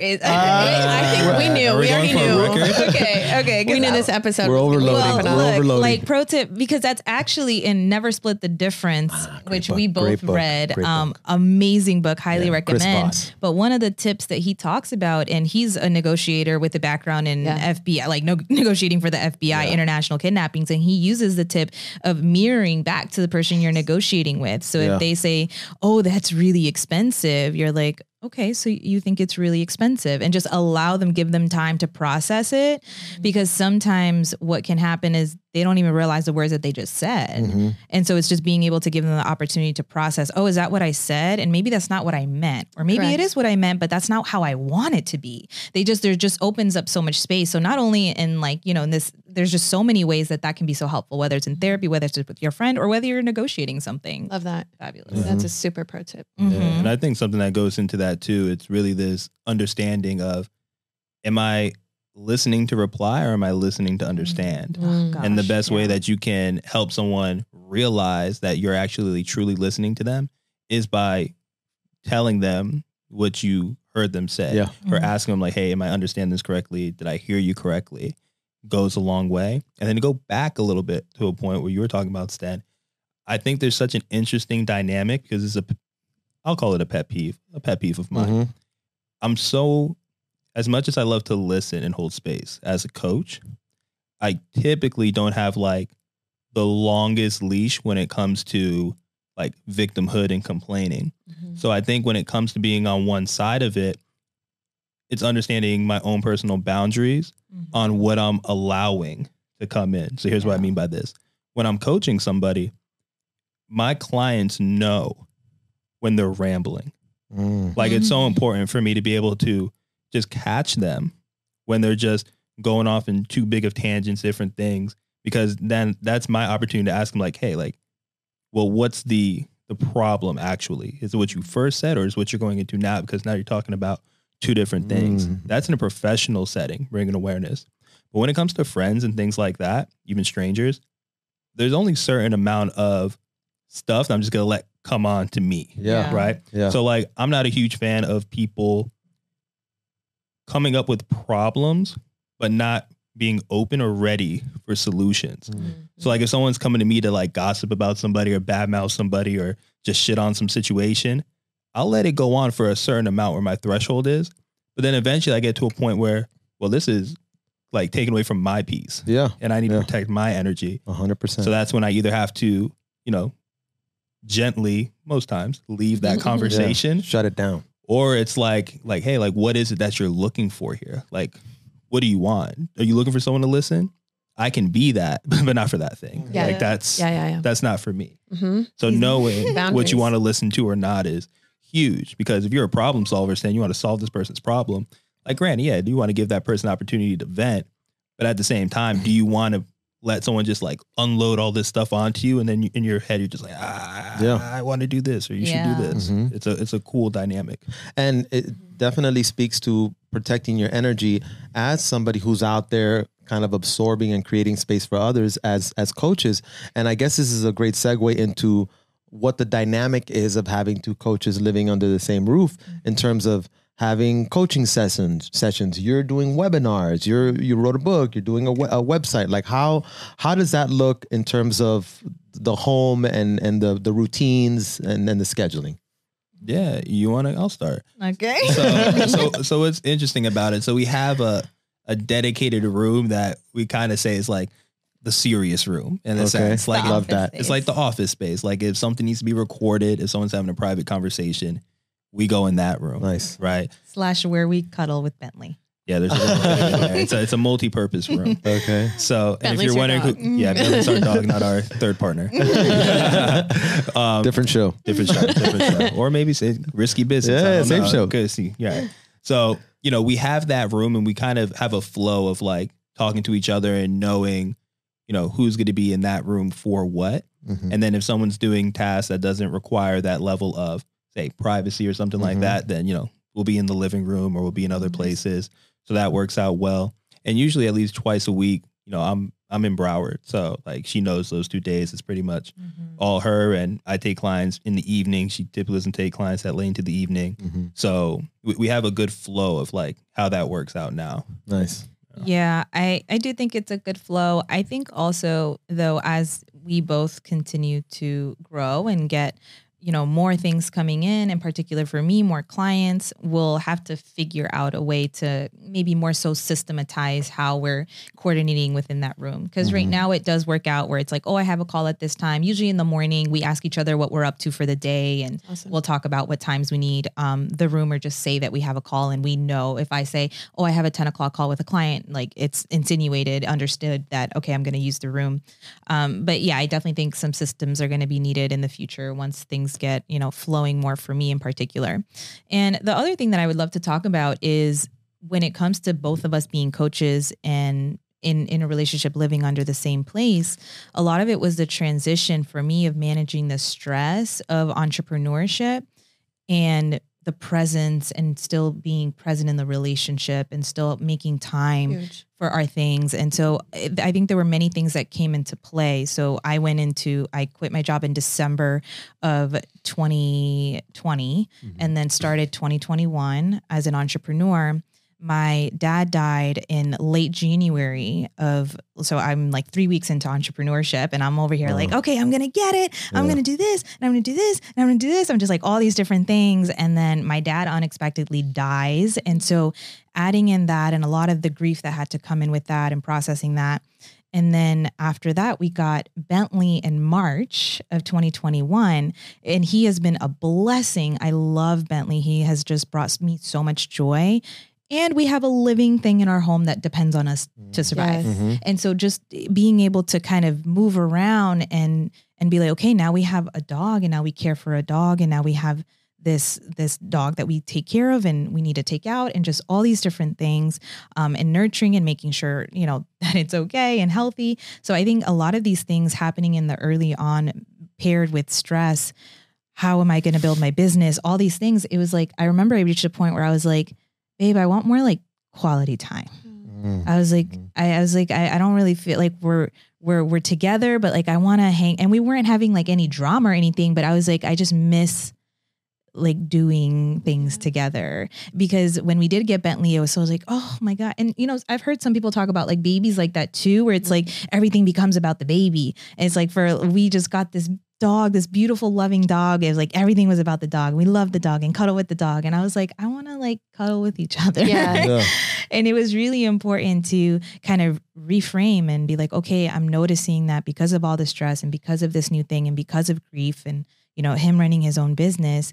I think we knew. We already knew. Okay. We knew this episode. We're overloading. We're overloading. Like pro tip, because that's actually in Never Split the Difference, which we both read. Amazing book. Highly recommend. But one of the tips that he talks about, and he's a negotiator with a background in FBI, like negotiating for the FBI, international kidnappings. And he uses the tip of mirroring back to the person you're negotiating with. So if they say, oh, that's really expensive, you're like, okay, so you think it's really expensive, and just give them time to process it, because sometimes what can happen is they don't even realize the words that they just said. And so it's just being able to give them the opportunity to process, oh, is that what I said? And maybe that's not what I meant, or maybe it is what I meant, but that's not how I want it to be. There just opens up so much space. So not only in like, in this, there's just so many ways that can be so helpful, whether it's in therapy, whether it's with your friend, or whether you're negotiating something. Love that. Fabulous. That's a super pro tip. And I think something that goes into that too, it's really this understanding of, am I listening to reply or am I listening to understand? And the best way that you can help someone realize that you're actually truly listening to them is by telling them what you heard them say, or asking them like, hey, am I understanding this correctly? Did I hear you correctly? Goes a long way. And then to go back a little bit to a point where you were talking about, Stan, I think there's such an interesting dynamic, because I'll call it a pet peeve of mine. As much as I love to listen and hold space as a coach, I typically don't have like the longest leash when it comes to like victimhood and complaining. So I think when it comes to being on one side of it, it's understanding my own personal boundaries on what I'm allowing to come in. So here's what I mean by this. When I'm coaching somebody, my clients know when they're rambling. Like it's so important for me to be able to just catch them when they're just going off in too big of tangents, different things, because then that's my opportunity to ask them like, hey, like, well, what's the problem actually? Is it what you first said, or is what you're going into now? Because now you're talking about two different things. That's in a professional setting, bringing awareness. But when it comes to friends and things like that, even strangers, there's only a certain amount of stuff that I'm just going to let come on to me. Right. So like, I'm not a huge fan of people coming up with problems, but not being open or ready for solutions. So like if someone's coming to me to like gossip about somebody or badmouth somebody or just shit on some situation, I'll let it go on for a certain amount where my threshold is. But then eventually I get to a point where, well, this is like taken away from my peace. And I need to protect my energy. 100%. So that's when I either have to, gently, most times, leave that conversation. Shut it down. Or it's like, hey, like, what is it that you're looking for here? Like, what do you want? Are you looking for someone to listen? I can be that, but not for that thing. Like that's not for me. So knowing what you want to listen to or not is huge, because if you're a problem solver saying you want to solve this person's problem, like granted, do you want to give that person an opportunity to vent? But at the same time, do you want to let someone just like unload all this stuff onto you, and then in your head you're just like, I want to do this, or you should do this. It's a cool dynamic, and it definitely speaks to protecting your energy as somebody who's out there kind of absorbing and creating space for others as coaches. And I guess this is a great segue into what the dynamic is of having two coaches living under the same roof in terms of having coaching sessions. You're doing webinars. You wrote a book. You're doing a website. Like how does that look in terms of the home and the routines and then the scheduling? Yeah, I'll start. Okay. So what's interesting about it? So we have a dedicated room that we kind of say is like the serious room in a sense. Like love that. It's like the office space. Like if something needs to be recorded, if someone's having a private conversation, we go in that room. Nice. Right. / where we cuddle with Bentley. Yeah, there's a little bit in there. It's a multi-purpose room. Okay. So, and Bentley's if you're your wondering, dog. yeah, Bentley's our dog, not our third partner. Different show. Different show. Or maybe say risky business. Yeah, I don't same know. show. Good. See, yeah. So, we have that room and we kind of have a flow of like talking to each other and knowing, who's going to be in that room for what. Mm-hmm. And then if someone's doing tasks that doesn't require that level of, say, privacy or something like that, then, we'll be in the living room or we'll be in other places. So that works out well. And usually at least twice a week, I'm in Broward. So like she knows those 2 days. It's pretty much all her. And I take clients in the evening. She typically doesn't take clients that late into the evening. Mm-hmm. So we have a good flow of like how that works out now. Nice. Yeah, I do think it's a good flow. I think also, though, as we both continue to grow and get, more things coming in particular for me, more clients, we'll have to figure out a way to maybe more so systematize how we're coordinating within that room. Because right now it does work out where it's like, oh, I have a call at this time. Usually in the morning, we ask each other what we're up to for the day and we'll talk about what times we need the room or just say that we have a call. And we know if I say, oh, I have a 10 o'clock call with a client, like it's insinuated, understood that, okay, I'm going to use the room. But yeah, I definitely think some systems are going to be needed in the future once things get, flowing more for me in particular. And the other thing that I would love to talk about is when it comes to both of us being coaches and in a relationship living under the same place, a lot of it was the transition for me of managing the stress of entrepreneurship and the presence and still being present in the relationship and still making time for our things. And so I think there were many things that came into play. So I quit my job in December of 2020 and then started 2021 as an entrepreneur. My dad died in late January so I'm like 3 weeks into entrepreneurship and I'm over here like, okay, I'm going to get it. I'm going to do this and I'm going to do this and I'm going to do this. I'm just like all these different things. And then my dad unexpectedly dies. And so adding in that and a lot of the grief that had to come in with that and processing that. And then after that, we got Bentley in March of 2021, and he has been a blessing. I love Bentley. He has just brought me so much joy. And we have a living thing in our home that depends on us to survive. Yes. And so just being able to kind of move around and be like, okay, now we have a dog and now we care for a dog and now we have this dog that we take care of and we need to take out and just all these different things and nurturing and making sure, that it's okay and healthy. So I think a lot of these things happening in the early on paired with stress, how am I going to build my business? All these things. It was like, I remember I reached a point where I was like, babe, I want more like quality time. I was like, I don't really feel like we're together, but like I want to hang. And we weren't having like any drama or anything, but I was like, I just miss like doing things together. Because when we did get Bentley, I was like, oh my God. And I've heard some people talk about like babies like that too, where it's like everything becomes about the baby. And it's like we just got this dog, this beautiful, loving dog. It was like everything was about the dog. We loved the dog and cuddle with the dog. And I was like, I want to like cuddle with each other. Yeah. And it was really important to kind of reframe and be like, okay, I'm noticing that because of all the stress and because of this new thing and because of grief and, him running his own business,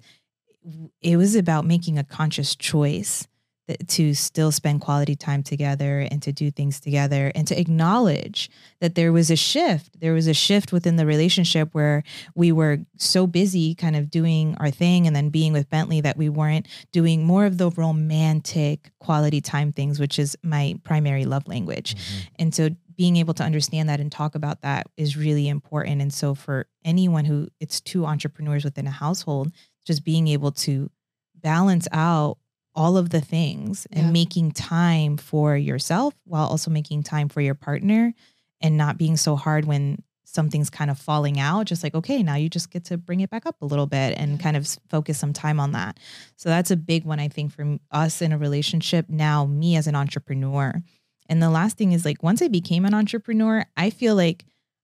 it was about making a conscious choice to still spend quality time together and to do things together and to acknowledge that there was a shift. There was a shift within the relationship where we were so busy kind of doing our thing and then being with Bentley that we weren't doing more of the romantic quality time things, which is my primary love language. And so being able to understand that and talk about that is really important. And so for anyone who it's two entrepreneurs within a household, just being able to balance out all of the things and making time for yourself while also making time for your partner and not being so hard when something's kind of falling out, just like, okay, now you just get to bring it back up a little bit and kind of focus some time on that. So that's a big one, I think, for us in a relationship now, me as an entrepreneur. And the last thing is like, once I became an entrepreneur, I feel like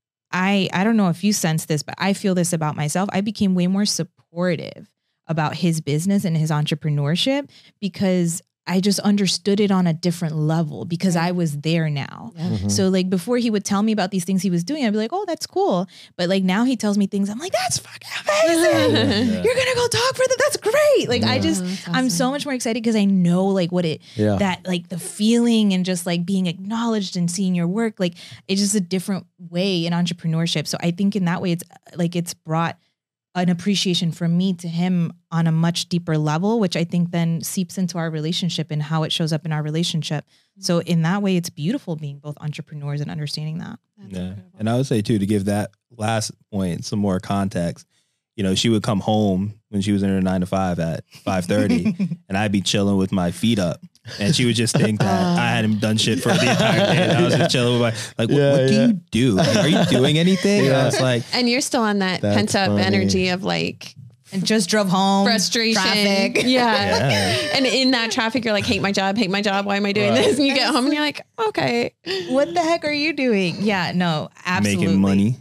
I don't know if you sense this, but I feel this about myself. I became way more supportive about his business and his entrepreneurship because I just understood it on a different level because I was there now. Yeah. Mhm. So like before he would tell me about these things he was doing, I'd be like, oh, that's cool. But like now he tells me things, I'm like, that's fucking amazing. Yeah. You're going to go talk for that. That's great. Like I Yeah. just, That's I'm so awesome. much more excited because I know like what it, Yeah. that like the feeling and just like being acknowledged and seeing your work, like it's just a different way in entrepreneurship. So I think in that way, it's like, it's brought an appreciation from me to him on a much deeper level, which I think then seeps into our relationship and how it shows up in our relationship. So in that way, it's beautiful being both entrepreneurs and understanding that. That's Yeah. incredible. And I would say too, to give that last point some more context, you know, she would come home when she was in her 9 to 5 at 5:30 and I'd be chilling with my feet up. And she would just think that I hadn't done shit for the entire day. And I was just chilling with my, like, what, Yeah, what do yeah. you do? Like, are you doing anything? And I was like, And you're still on that That's pent up funny. energy of like And just drove home. frustration. Traffic. Yeah. yeah. And in that traffic, you're like, hate my job. Why am I doing Right. this? And you get home and you're like, okay. What the heck are you doing? Yeah, no, absolutely. Making money,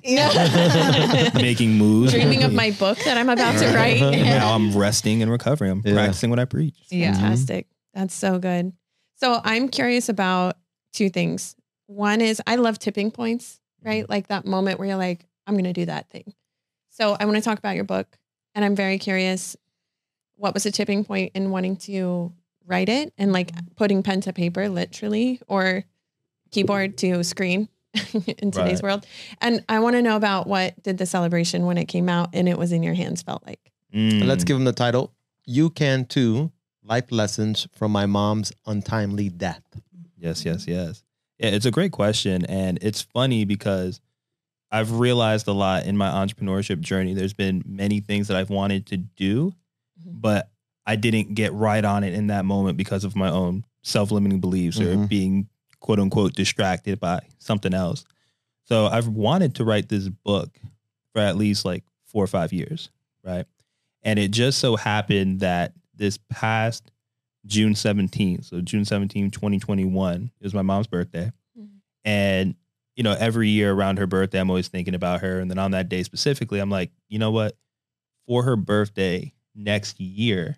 Yeah. making moves. Dreaming of my book that I'm about to write. Now I'm resting and recovering. I'm Yeah. practicing what I preach. Yeah. Fantastic. That's so good. So I'm curious about two things. One is I love tipping points, right? Like that moment where you're like, I'm going to do that thing. So I want to talk about your book. And I'm very curious, what was a tipping point in wanting to write it and like putting pen to paper, literally, or keyboard to screen in today's Right. world? And I want to know about what did the celebration when it came out and it was in your hands felt like. Mm. Let's give him the title. You Can Too, Life Lessons from My Mom's Untimely Death. Yes, yes, yes. Yeah, it's a great question. And it's funny because I've realized a lot in my entrepreneurship journey. There's been many things that I've wanted to do, Mhm. but I didn't get right on it in that moment because of my own self-limiting beliefs or Mhm. being quote unquote distracted by something else. So I've wanted to write this book for at least like 4 or 5 years, right? And it just so happened that this past June 17th, so June 17th, 2021, it was my mom's birthday. Mhm. And, you know, every year around her birthday, I'm always thinking about her. And then on that day specifically, I'm like, you know what? For her birthday next year,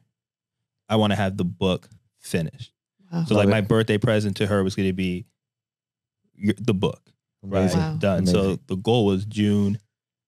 I want to have the book finished. Wow. So like Love my it. birthday present to her was going to be the book, right? Amazing. Wow. Done. So Amazing. the goal was June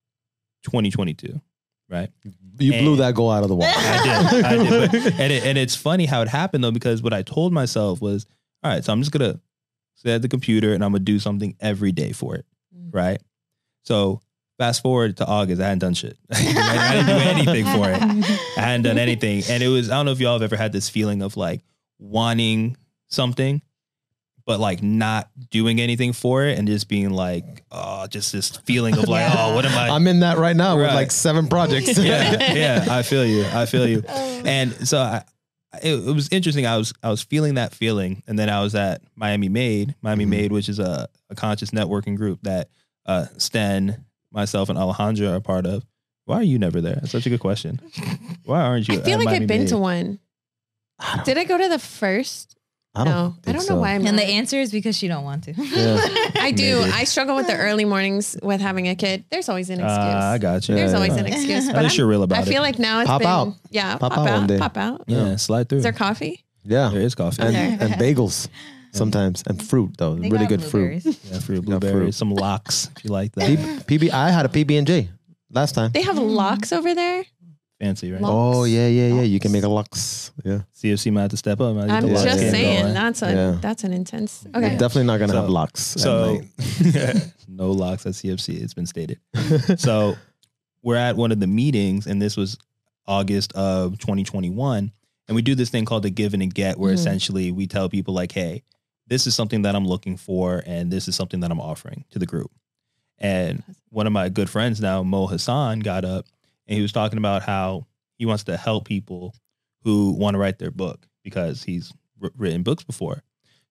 2022, right? You blew And- that goal out of the water. I did. But, and it's funny how it happened though, because what I told myself was, all right, so I'm just going to sit at the computer and I'm going to do something every day for it. Mm. Right. So fast forward to August, I hadn't done shit. I didn't do anything for it. I hadn't done anything. And it was, I don't know if y'all have ever had this feeling of like wanting something, but like not doing anything for it and just being like, oh, just this feeling of like, Yeah. oh, what am I? I'm in that right now with Right. like 7 projects. yeah. I feel you. And so it was interesting. I was feeling that feeling. And then I was at Miami Made, Mhm. Made, which is a conscious networking group that Sten, myself, and Alejandra are a part of. Why are you never there? That's such a good question. Why aren't you? I feel at like Miami I've been Made? to one. I don't, Did I go to the first? I don't No, I think don't so. know why I'm And the not. answer is because she don't want to. Yeah. I do. Maybe. I struggle with the early mornings with having a kid. There's always an excuse. I got you. There's Yeah, always yeah. an excuse. At But least you're real about I it. feel like now it's Pop been out. Yeah, Pop out one day. Pop out. Yeah, slide through. Is there coffee? Yeah. There is coffee. And, Okay. and bagels sometimes. And fruit, though. They Really got good fruit. blueberries. Yeah, fruit, Got blueberries, fruit. some locks if you like that. I had a PB&J last time. They have locks over there. Fancy, right? Locks. Oh, yeah. You Locks. can make a lux. Yeah. CFC might have to step up. Might I'm get the Yeah, locks just yeah. game saying going. that's an intense. We're Okay. definitely not going to So- have locks. at So night. no locks at CFC. It's been stated. So we're at one of the meetings, and this was August of 2021, and we do this thing called the give and a get, where Mhm. essentially we tell people like, "Hey, this is something that I'm looking for, and this is something that I'm offering to the group." And one of my good friends now, Mo Hassan, got up and he was talking about how he wants to help people who want to write their book because he's written books before.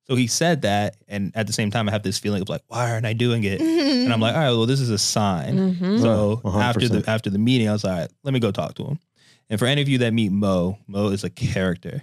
So he said that, and at the same time, I have this feeling of like, why aren't I doing it? And I'm like, all right, well, this is a sign. Mhm. So 100%. after the meeting, I was like, all right, let me go talk to him. And for any of you that meet Mo is a character,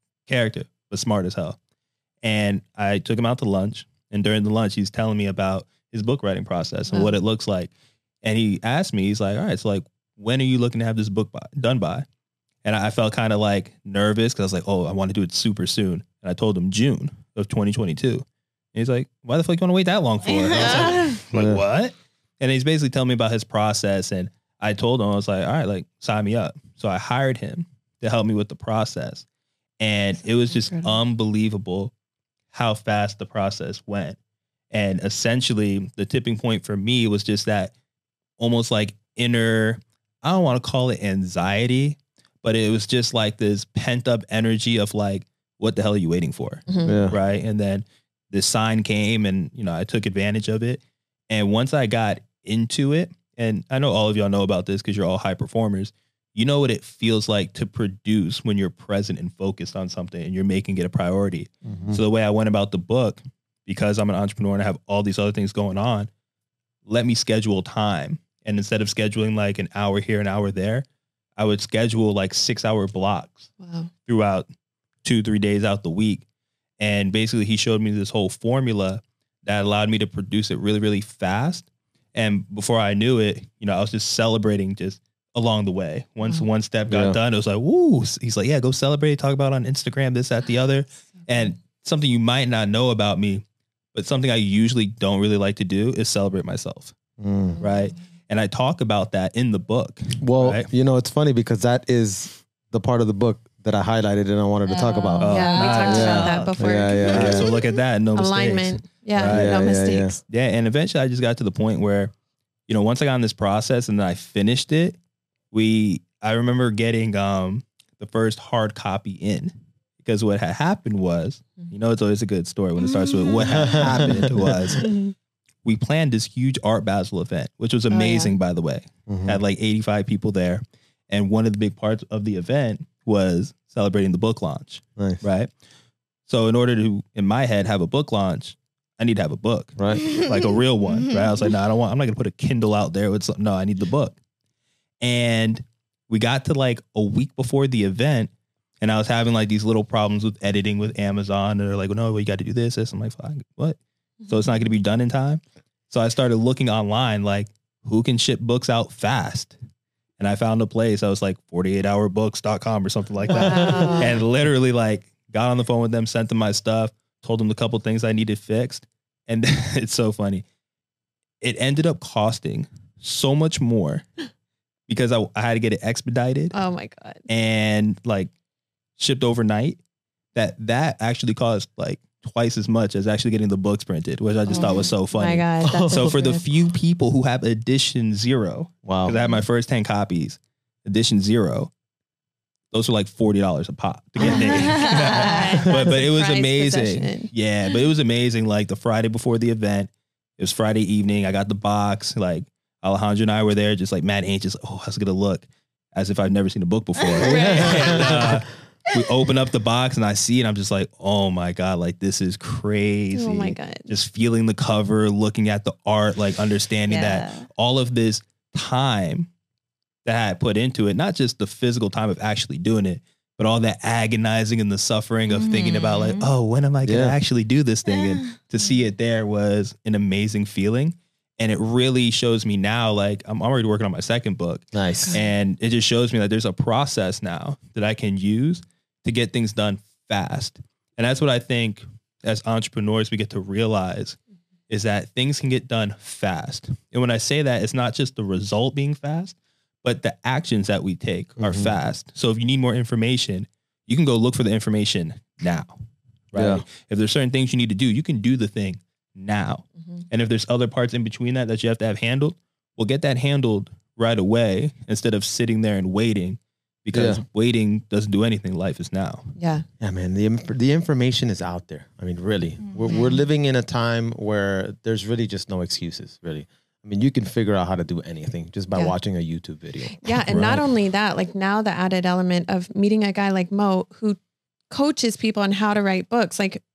but smart as hell. And I took him out to lunch, and during the lunch, he's telling me about his book writing process and what it looks like. And he asked me, he's like, all right, so like, when are you looking to have this book done by? And I felt kind of like nervous because I was like, oh, I want to do it super soon. And I told him June of 2022. And he's like, why the fuck you want to wait that long for? And I was like, what? And he's basically telling me about his process. And I told him, I was like, all right, like, sign me up. So I hired him to help me with the process. And it was just unbelievable how fast the process went. And essentially, the tipping point for me was just that almost like inner, I don't want to call it anxiety, but it was just like this pent up energy of like, what the hell are you waiting for? Mhm. Yeah. Right. And then the sign came and, you know, I took advantage of it. And once I got into it, and I know all of y'all know about this because you're all high performers, you know what it feels like to produce when you're present and focused on something and you're making it a priority. Mhm. So the way I went about the book, because I'm an entrepreneur and I have all these other things going on, let me schedule time. And instead of scheduling like an hour here, an hour there, I would schedule like 6-hour blocks Wow. throughout 2-3 days out the week. And basically he showed me this whole formula that allowed me to produce it really, really fast. And before I knew it, you know, I was just celebrating just along the way. Once one step got done, it was like, woo. He's like, yeah, go celebrate, talk about it on Instagram, this, that, the other. And something you might not know about me, but something I usually don't really like to do is celebrate myself. Mm. Right. And I talk about that in the book. Well, right? you know, it's funny because that is the part of the book that I highlighted and I wanted to talk about. Oh, Yeah, we talked nice. about that before. Yeah. All right, so look at that. No mistakes. Alignment. Yeah, Right. no Yeah, mistakes. Yeah. And eventually I just got to the point where, you know, once I got in this process and then I finished it, I remember getting the first hard copy in, because what had happened was, you know, it's always a good story when it starts with what had happened was we planned this huge Art Basel event, which was amazing, by the way. Mhm. Had like 85 people there. And one of the big parts of the event was celebrating the book launch. Nice. Right. So in order to, in my head, have a book launch, I need to have a book, Right. like a real one. Right. I was like, no, I'm not going to put a Kindle out there with something. No, I need the book. And we got to like a week before the event, and I was having like these little problems with editing with Amazon. And they're like, well, no, well, you got to do this. I'm like, fine, what? So it's not going to be done in time. So I started looking online, like, who can ship books out fast? And I found a place. I was like 48hourbooks.com or something like that. Wow. And literally like got on the phone with them, sent them my stuff, told them a couple things I needed fixed. And it's so funny. It ended up costing so much more because I had to get it expedited Oh my God. and like shipped overnight, that actually cost like twice as much as actually getting the books printed, which I just thought was so My funny. God. That's So for the good. few people who have edition 0, Wow. because I had my first 10 copies, edition 0, those were like $40 a pop to get made. but it was Prized amazing. possession. Yeah, but it was amazing. Like the Friday before the event, it was Friday evening. I got the box. Like Alejandro and I were there, just like mad anxious. Oh, how's it gonna look? As if I've never seen a book before. And, we open up the box and I see it. I'm just like, oh my God, like this is crazy. Oh my God. Just feeling the cover, looking at the art, like understanding that all of this time that I had put into it, not just the physical time of actually doing it, but all that agonizing and the suffering of thinking about like, oh, when am I going to actually do this thing? And to see it there was an amazing feeling. And it really shows me now, like I'm already working on my second book. Nice. And it just shows me that there's a process now that I can use to get things done fast. And that's what I think as entrepreneurs, we get to realize is that things can get done fast. And when I say that, it's not just the result being fast, but the actions that we take are fast. So if you need more information, you can go look for the information now, right? Yeah. If there's certain things you need to do, you can do the thing now. And if there's other parts in between that you have to have handled, well, get that handled right away instead of sitting there and waiting, because waiting doesn't do anything. Life is now. Yeah. Yeah, man. The information is out there. I mean, really, we're living in a time where there's really just no excuses. Really, I mean, you can figure out how to do anything just by watching a YouTube video. Yeah. And not only that, like now the added element of meeting a guy like Mo who coaches people on how to write books. Like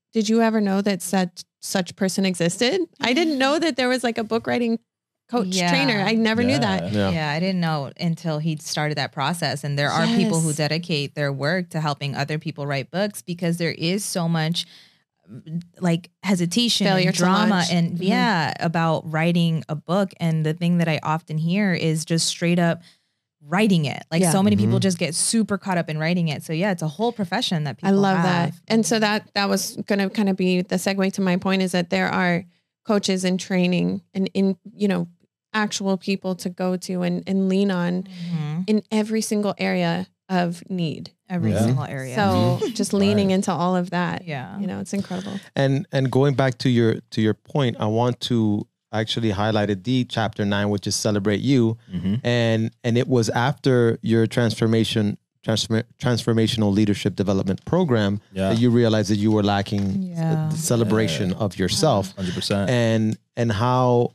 did you ever know that such person existed? I didn't know that there was like a book writing coach trainer. I never knew that. Yeah, I didn't know until he started that process. And there are people who dedicate their work to helping other people write books, because there is so much like hesitation, failure, and drama, and about writing a book. And the thing that I often hear is just straight up writing it. Like so many people just get super caught up in writing it. So yeah, it's a whole profession that people I love have. that. And so that was going to kind of be the segue to my point, is that there are coaches in training and in, actual people to go to and lean on in every single area of need. Every single area. So just leaning into all of that. Yeah. It's incredible. And going back to your point, I want to actually highlighted the chapter 9, which is Celebrate You. And it was after your transformational leadership development program that you realized that you were lacking the celebration of yourself. 100%. And how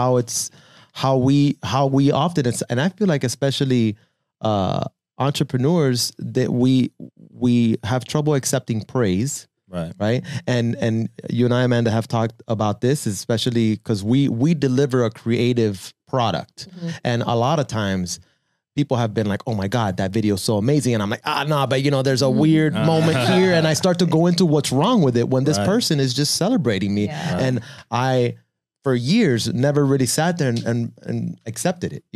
we often, and I feel like especially entrepreneurs, that we have trouble accepting praise. Right. And you and I, Amanda, have talked about this, especially because we deliver a creative product. And a lot of times people have been like, oh my God, that video is so amazing. And I'm like, no, but there's a weird moment here. And I start to go into what's wrong with it when this person is just celebrating me. And I, for years, never really sat there and accepted it,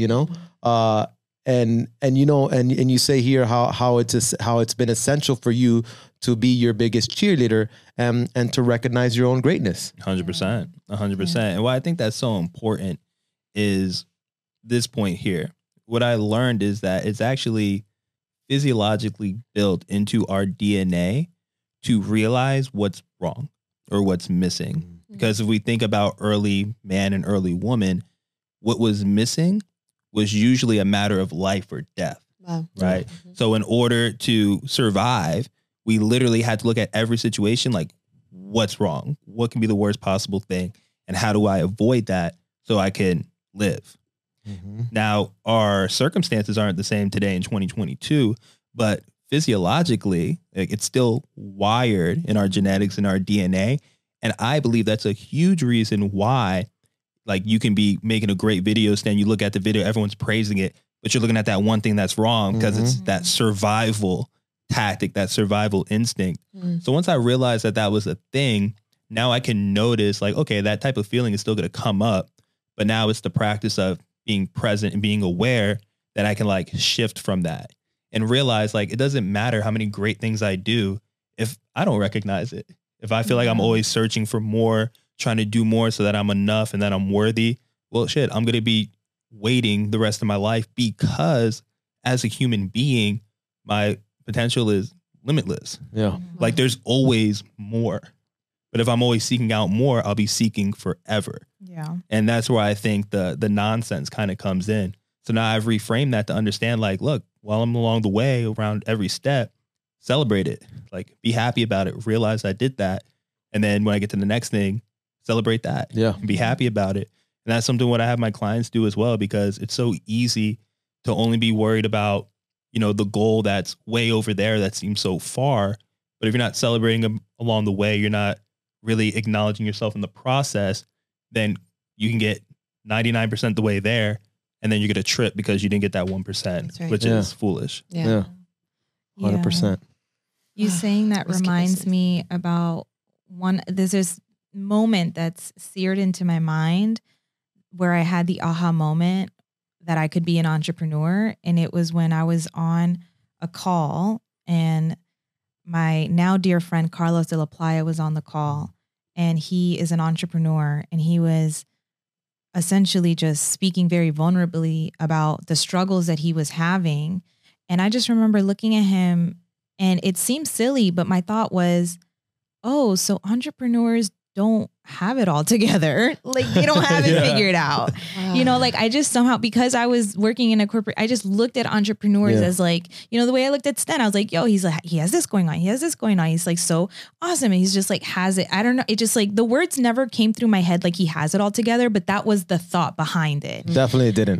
and you say here how it's been essential for you to be your biggest cheerleader and to recognize your own greatness. 100%. And why I think that's so important is this point here. What I learned is that it's actually physiologically built into our DNA to realize what's wrong or what's missing. Because if we think about early man and early woman, what was missing was usually a matter of life or death. Wow. Right. So in order to survive, we literally had to look at every situation like, what's wrong? What can be the worst possible thing? And how do I avoid that so I can live? Now, our circumstances aren't the same today in 2022, but physiologically, it's still wired in our genetics and our DNA. And I believe that's a huge reason why, like, you can be making a great video, Stan, you look at the video, everyone's praising it, but you're looking at that one thing that's wrong because it's that survival tactic, that survival instinct. So once I realized that was a thing, now I can notice like, okay, that type of feeling is still going to come up, but now it's the practice of being present and being aware that I can like shift from that and realize like, it doesn't matter how many great things I do if I don't recognize it. If I feel like I'm always searching for more, trying to do more so that I'm enough and that I'm worthy, well, shit, I'm going to be waiting the rest of my life, because as a human being, my potential is limitless. Yeah. Like there's always more. But if I'm always seeking out more, I'll be seeking forever. Yeah. And that's where I think the nonsense kind of comes in. So now I've reframed that to understand like, look, while I'm along the way around every step, celebrate it. Like be happy about it. Realize I did that. And then when I get to the next thing, celebrate that. Yeah. And be happy about it. And that's something what I have my clients do as well, because it's so easy to only be worried about, the goal that's way over there that seems so far. But if you're not celebrating them along the way, you're not really acknowledging yourself in the process, then you can get 99% the way there. And then you're going to trip because you didn't get that 1%, right. which is foolish. Yeah. 100%. You saying that Risky reminds business. me about there's this moment that's seared into my mind where I had the aha moment that I could be an entrepreneur. And it was when I was on a call and my now dear friend, Carlos de la Playa, was on the call, and he is an entrepreneur, and he was essentially just speaking very vulnerably about the struggles that he was having. And I just remember looking at him, and it seemed silly, but my thought was, oh, so entrepreneurs don't have it all together. Like they don't have it figured out. Like I just somehow, because I was working in a corporate, I just looked at entrepreneurs as like, the way I looked at Sten, I was like, yo, he's like, he has this going on. He has this going on. He's like so awesome. And he's just like, has it. I don't know. It just like the words never came through my head like he has it all together, but that was the thought behind it. Definitely didn't.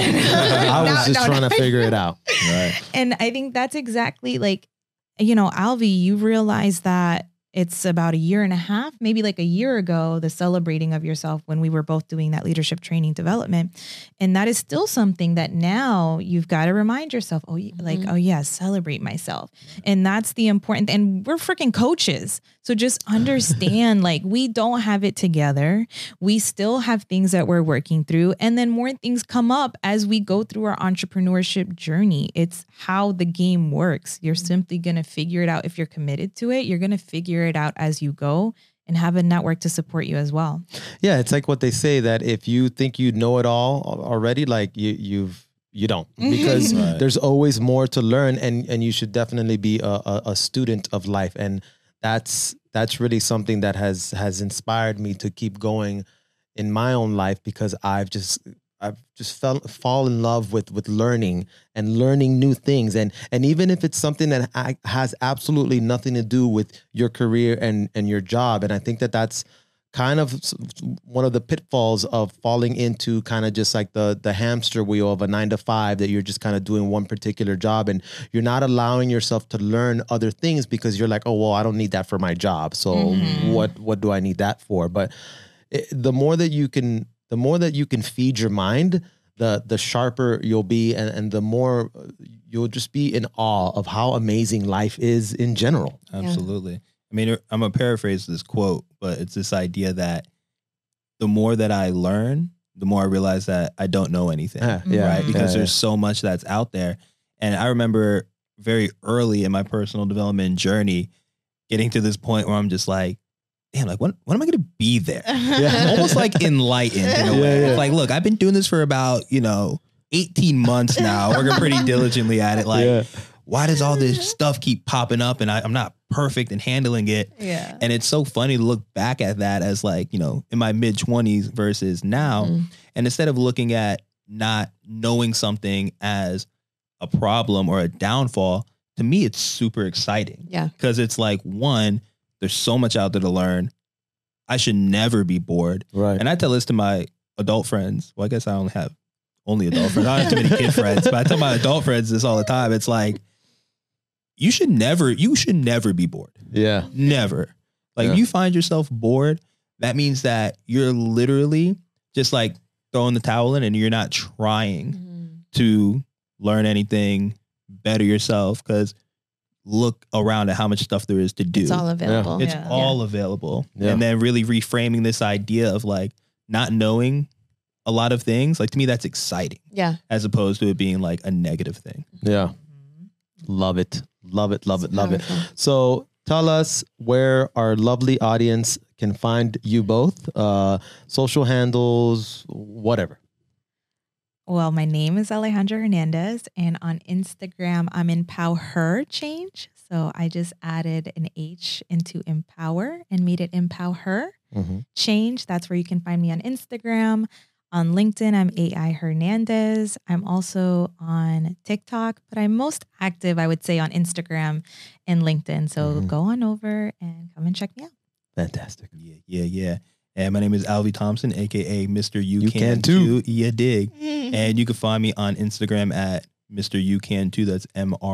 I was just trying to figure it out. Right. And I think that's exactly like, Alvi, you realize that it's about a year and a half, maybe like a year ago, the celebrating of yourself when we were both doing that leadership training development. And that is still something that now you've got to remind yourself, oh yeah, celebrate myself. And that's the important, and we're freaking coaches. So just understand, like, we don't have it together. We still have things that we're working through. And then more things come up as we go through our entrepreneurship journey. It's how the game works. You're simply going to figure it out. If you're committed to it, you're going to figure it out as you go and have a network to support you as well. Yeah. It's like what they say, that if you think you know it all already, like you don't, because there's always more to learn, and you should definitely be a student of life. And that's really something that has inspired me to keep going in my own life, because I've just fall in love with learning and learning new things. And even if it's something that has absolutely nothing to do with your career and your job. And I think that's kind of one of the pitfalls of falling into kind of just like the hamster wheel of a 9-to-5, that you're just kind of doing one particular job and you're not allowing yourself to learn other things, because you're like, oh, well, I don't need that for my job. So what do I need that for? But the more that you can feed your mind, the sharper you'll be, and the more you'll just be in awe of how amazing life is in general. Absolutely. I mean, I'm going to paraphrase this quote, but it's this idea that the more that I learn, the more I realize that I don't know anything. Right? Because there's so much that's out there. And I remember very early in my personal development journey getting to this point where I'm just like, damn, like, when am I going to be there? Almost like enlightened in a way. It's like, look, I've been doing this for about, 18 months now, working pretty diligently at it. Like, why does all this stuff keep popping up and I'm not perfect in handling it? Yeah. And it's so funny to look back at that as like, in my mid 20s versus now. And instead of looking at not knowing something as a problem or a downfall, to me, it's super exciting. Yeah. Because it's like, one, there's so much out there to learn. I should never be bored. Right. And I tell this to my adult friends. Well, I guess I only have adult friends. I don't have too many kid friends, but I tell my adult friends this all the time. It's like, you should never be bored. Yeah. Never. Like, if you find yourself bored, that means that you're literally just like throwing the towel in and you're not trying to learn anything, better yourself, because look around at how much stuff there is to do. It's all available. It's all available. And then really reframing this idea of like not knowing a lot of things. Like, to me, that's exciting. Yeah. As opposed to it being like a negative thing. Yeah. Love it. Love it. Love it. Love it. So tell us where our lovely audience can find you both, social handles, whatever. Well, my name is Alejandra Hernandez, and on Instagram, I'm Empower Her Change. So I just added an H into empower and made it Empower Her Change. That's where you can find me on Instagram. On LinkedIn, I'm AI Hernandez. I'm also on TikTok, but I'm most active, I would say, on Instagram and LinkedIn. So go on over and come and check me out. Fantastic. Yeah. And my name is Alvy Thompson, aka Mr. You Can Too. Yeah, dig. And you can find me on Instagram at Mr. You Can Too. That's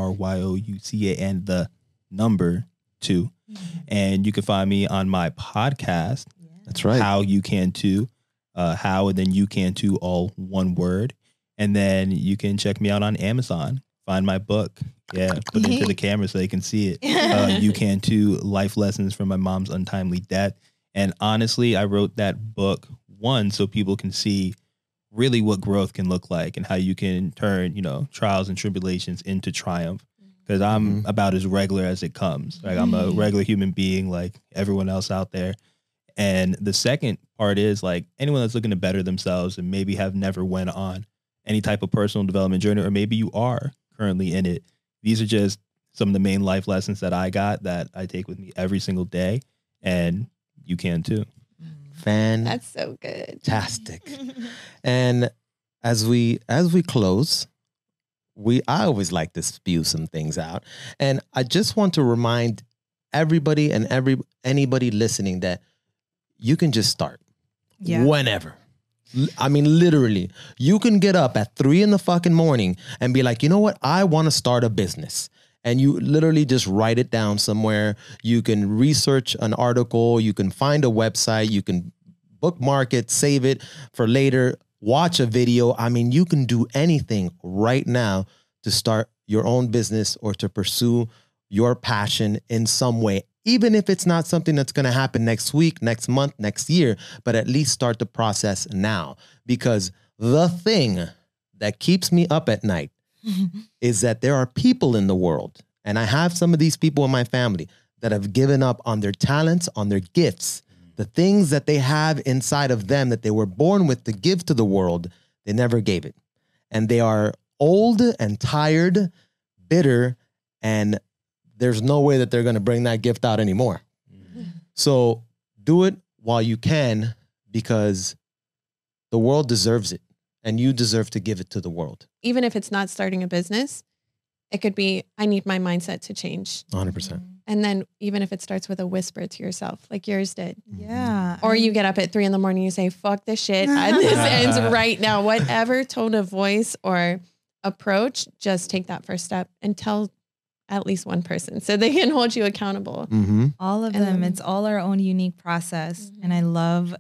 MRYOUCA and the number 2. And you can find me on my podcast. That's right. How You Can Too. How and then You Can Too, all one word. And then you can check me out on Amazon. Find my book. Yeah, put it into the camera so they can see it. You Can Too, Life Lessons from My Mom's Untimely Death. And honestly, I wrote that book, one, so people can see really what growth can look like and how you can turn, trials and tribulations into triumph. Because I'm about as regular as it comes. Like, I'm a regular human being like everyone else out there. And the second part is like anyone that's looking to better themselves and maybe have never went on any type of personal development journey, or maybe you are currently in it. These are just some of the main life lessons that I got that I take with me every single day, and you can too. That's so good. Fantastic. And as we close, I always like to spew some things out. And I just want to remind everybody and anybody listening that you can just start whenever. I mean, literally, you can get up at 3 in the fucking morning and be like, you know what? I want to start a business. And you literally just write it down somewhere. You can research an article. You can find a website. You can bookmark it, save it for later, watch a video. I mean, you can do anything right now to start your own business or to pursue your passion in some way, even if it's not something that's going to happen next week, next month, next year, but at least start the process now. Because the thing that keeps me up at night is that there are people in the world, and I have some of these people in my family that have given up on their talents, on their gifts, the things that they have inside of them that they were born with to give to the world. They never gave it. And they are old and tired, bitter, and there's no way that they're going to bring that gift out anymore. So do it while you can, because the world deserves it. And you deserve to give it to the world. Even if it's not starting a business, it could be, I need my mindset to change. 100%. And then even if it starts with a whisper to yourself, like yours did. Yeah. Or you get up at 3 a.m, you say, fuck this shit. This ends right now. Whatever tone of voice or approach, just take that first step and tell at least one person so they can hold you accountable. Mm-hmm. All of them. It's all our own unique process. And I love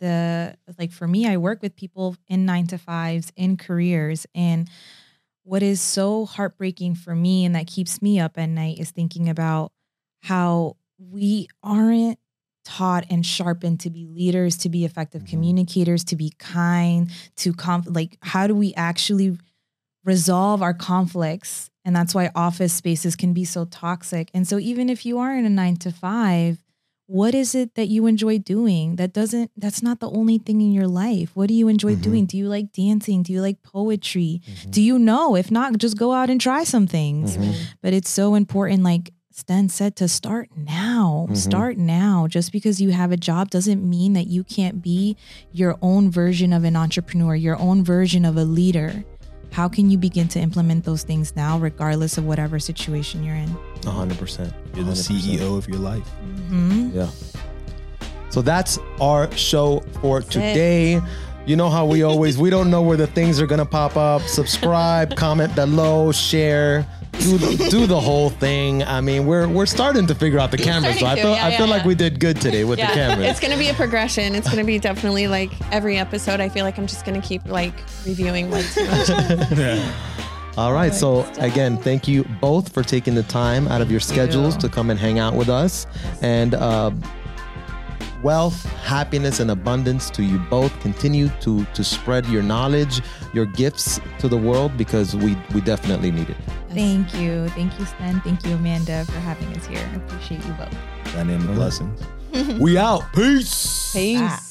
for me, I work with people in 9-to-5s, in careers. And what is so heartbreaking for me and that keeps me up at night is thinking about how we aren't taught and sharpened to be leaders, to be effective communicators, to be kind, to how do we actually resolve our conflicts? And that's why office spaces can be so toxic. And so even if you are in a 9-to-5, what is it that you enjoy doing? That's not the only thing in your life. What do you enjoy doing? Do you like dancing? Do you like poetry? Do you know? If not, just go out and try some things. But it's so important, like Sten said, to start now. Start now. Just because you have a job doesn't mean that you can't be your own version of an entrepreneur, your own version of a leader. How can you begin to implement those things now, regardless of whatever situation you're in? 100%. You're the CEO of your life. Yeah. So that's our show for today. You know how we don't know where the things are going to pop up. Subscribe, comment below, share, do the whole thing. I mean, we're starting to figure out the cameras. So I feel like we did good today with the cameras. It's going to be a progression. It's going to be definitely like every episode. I feel like I'm just going to keep like reviewing what's All right. So again, thank you both for taking the time out of your schedules to come and hang out with us. And wealth, happiness, and abundance to you both. Continue to spread your knowledge, your gifts to the world, because we definitely need it. Thank you. Thank you, Sten. Thank you, Amanda, for having us here. I appreciate you both. Dynamic blessings. We out. Peace. Peace.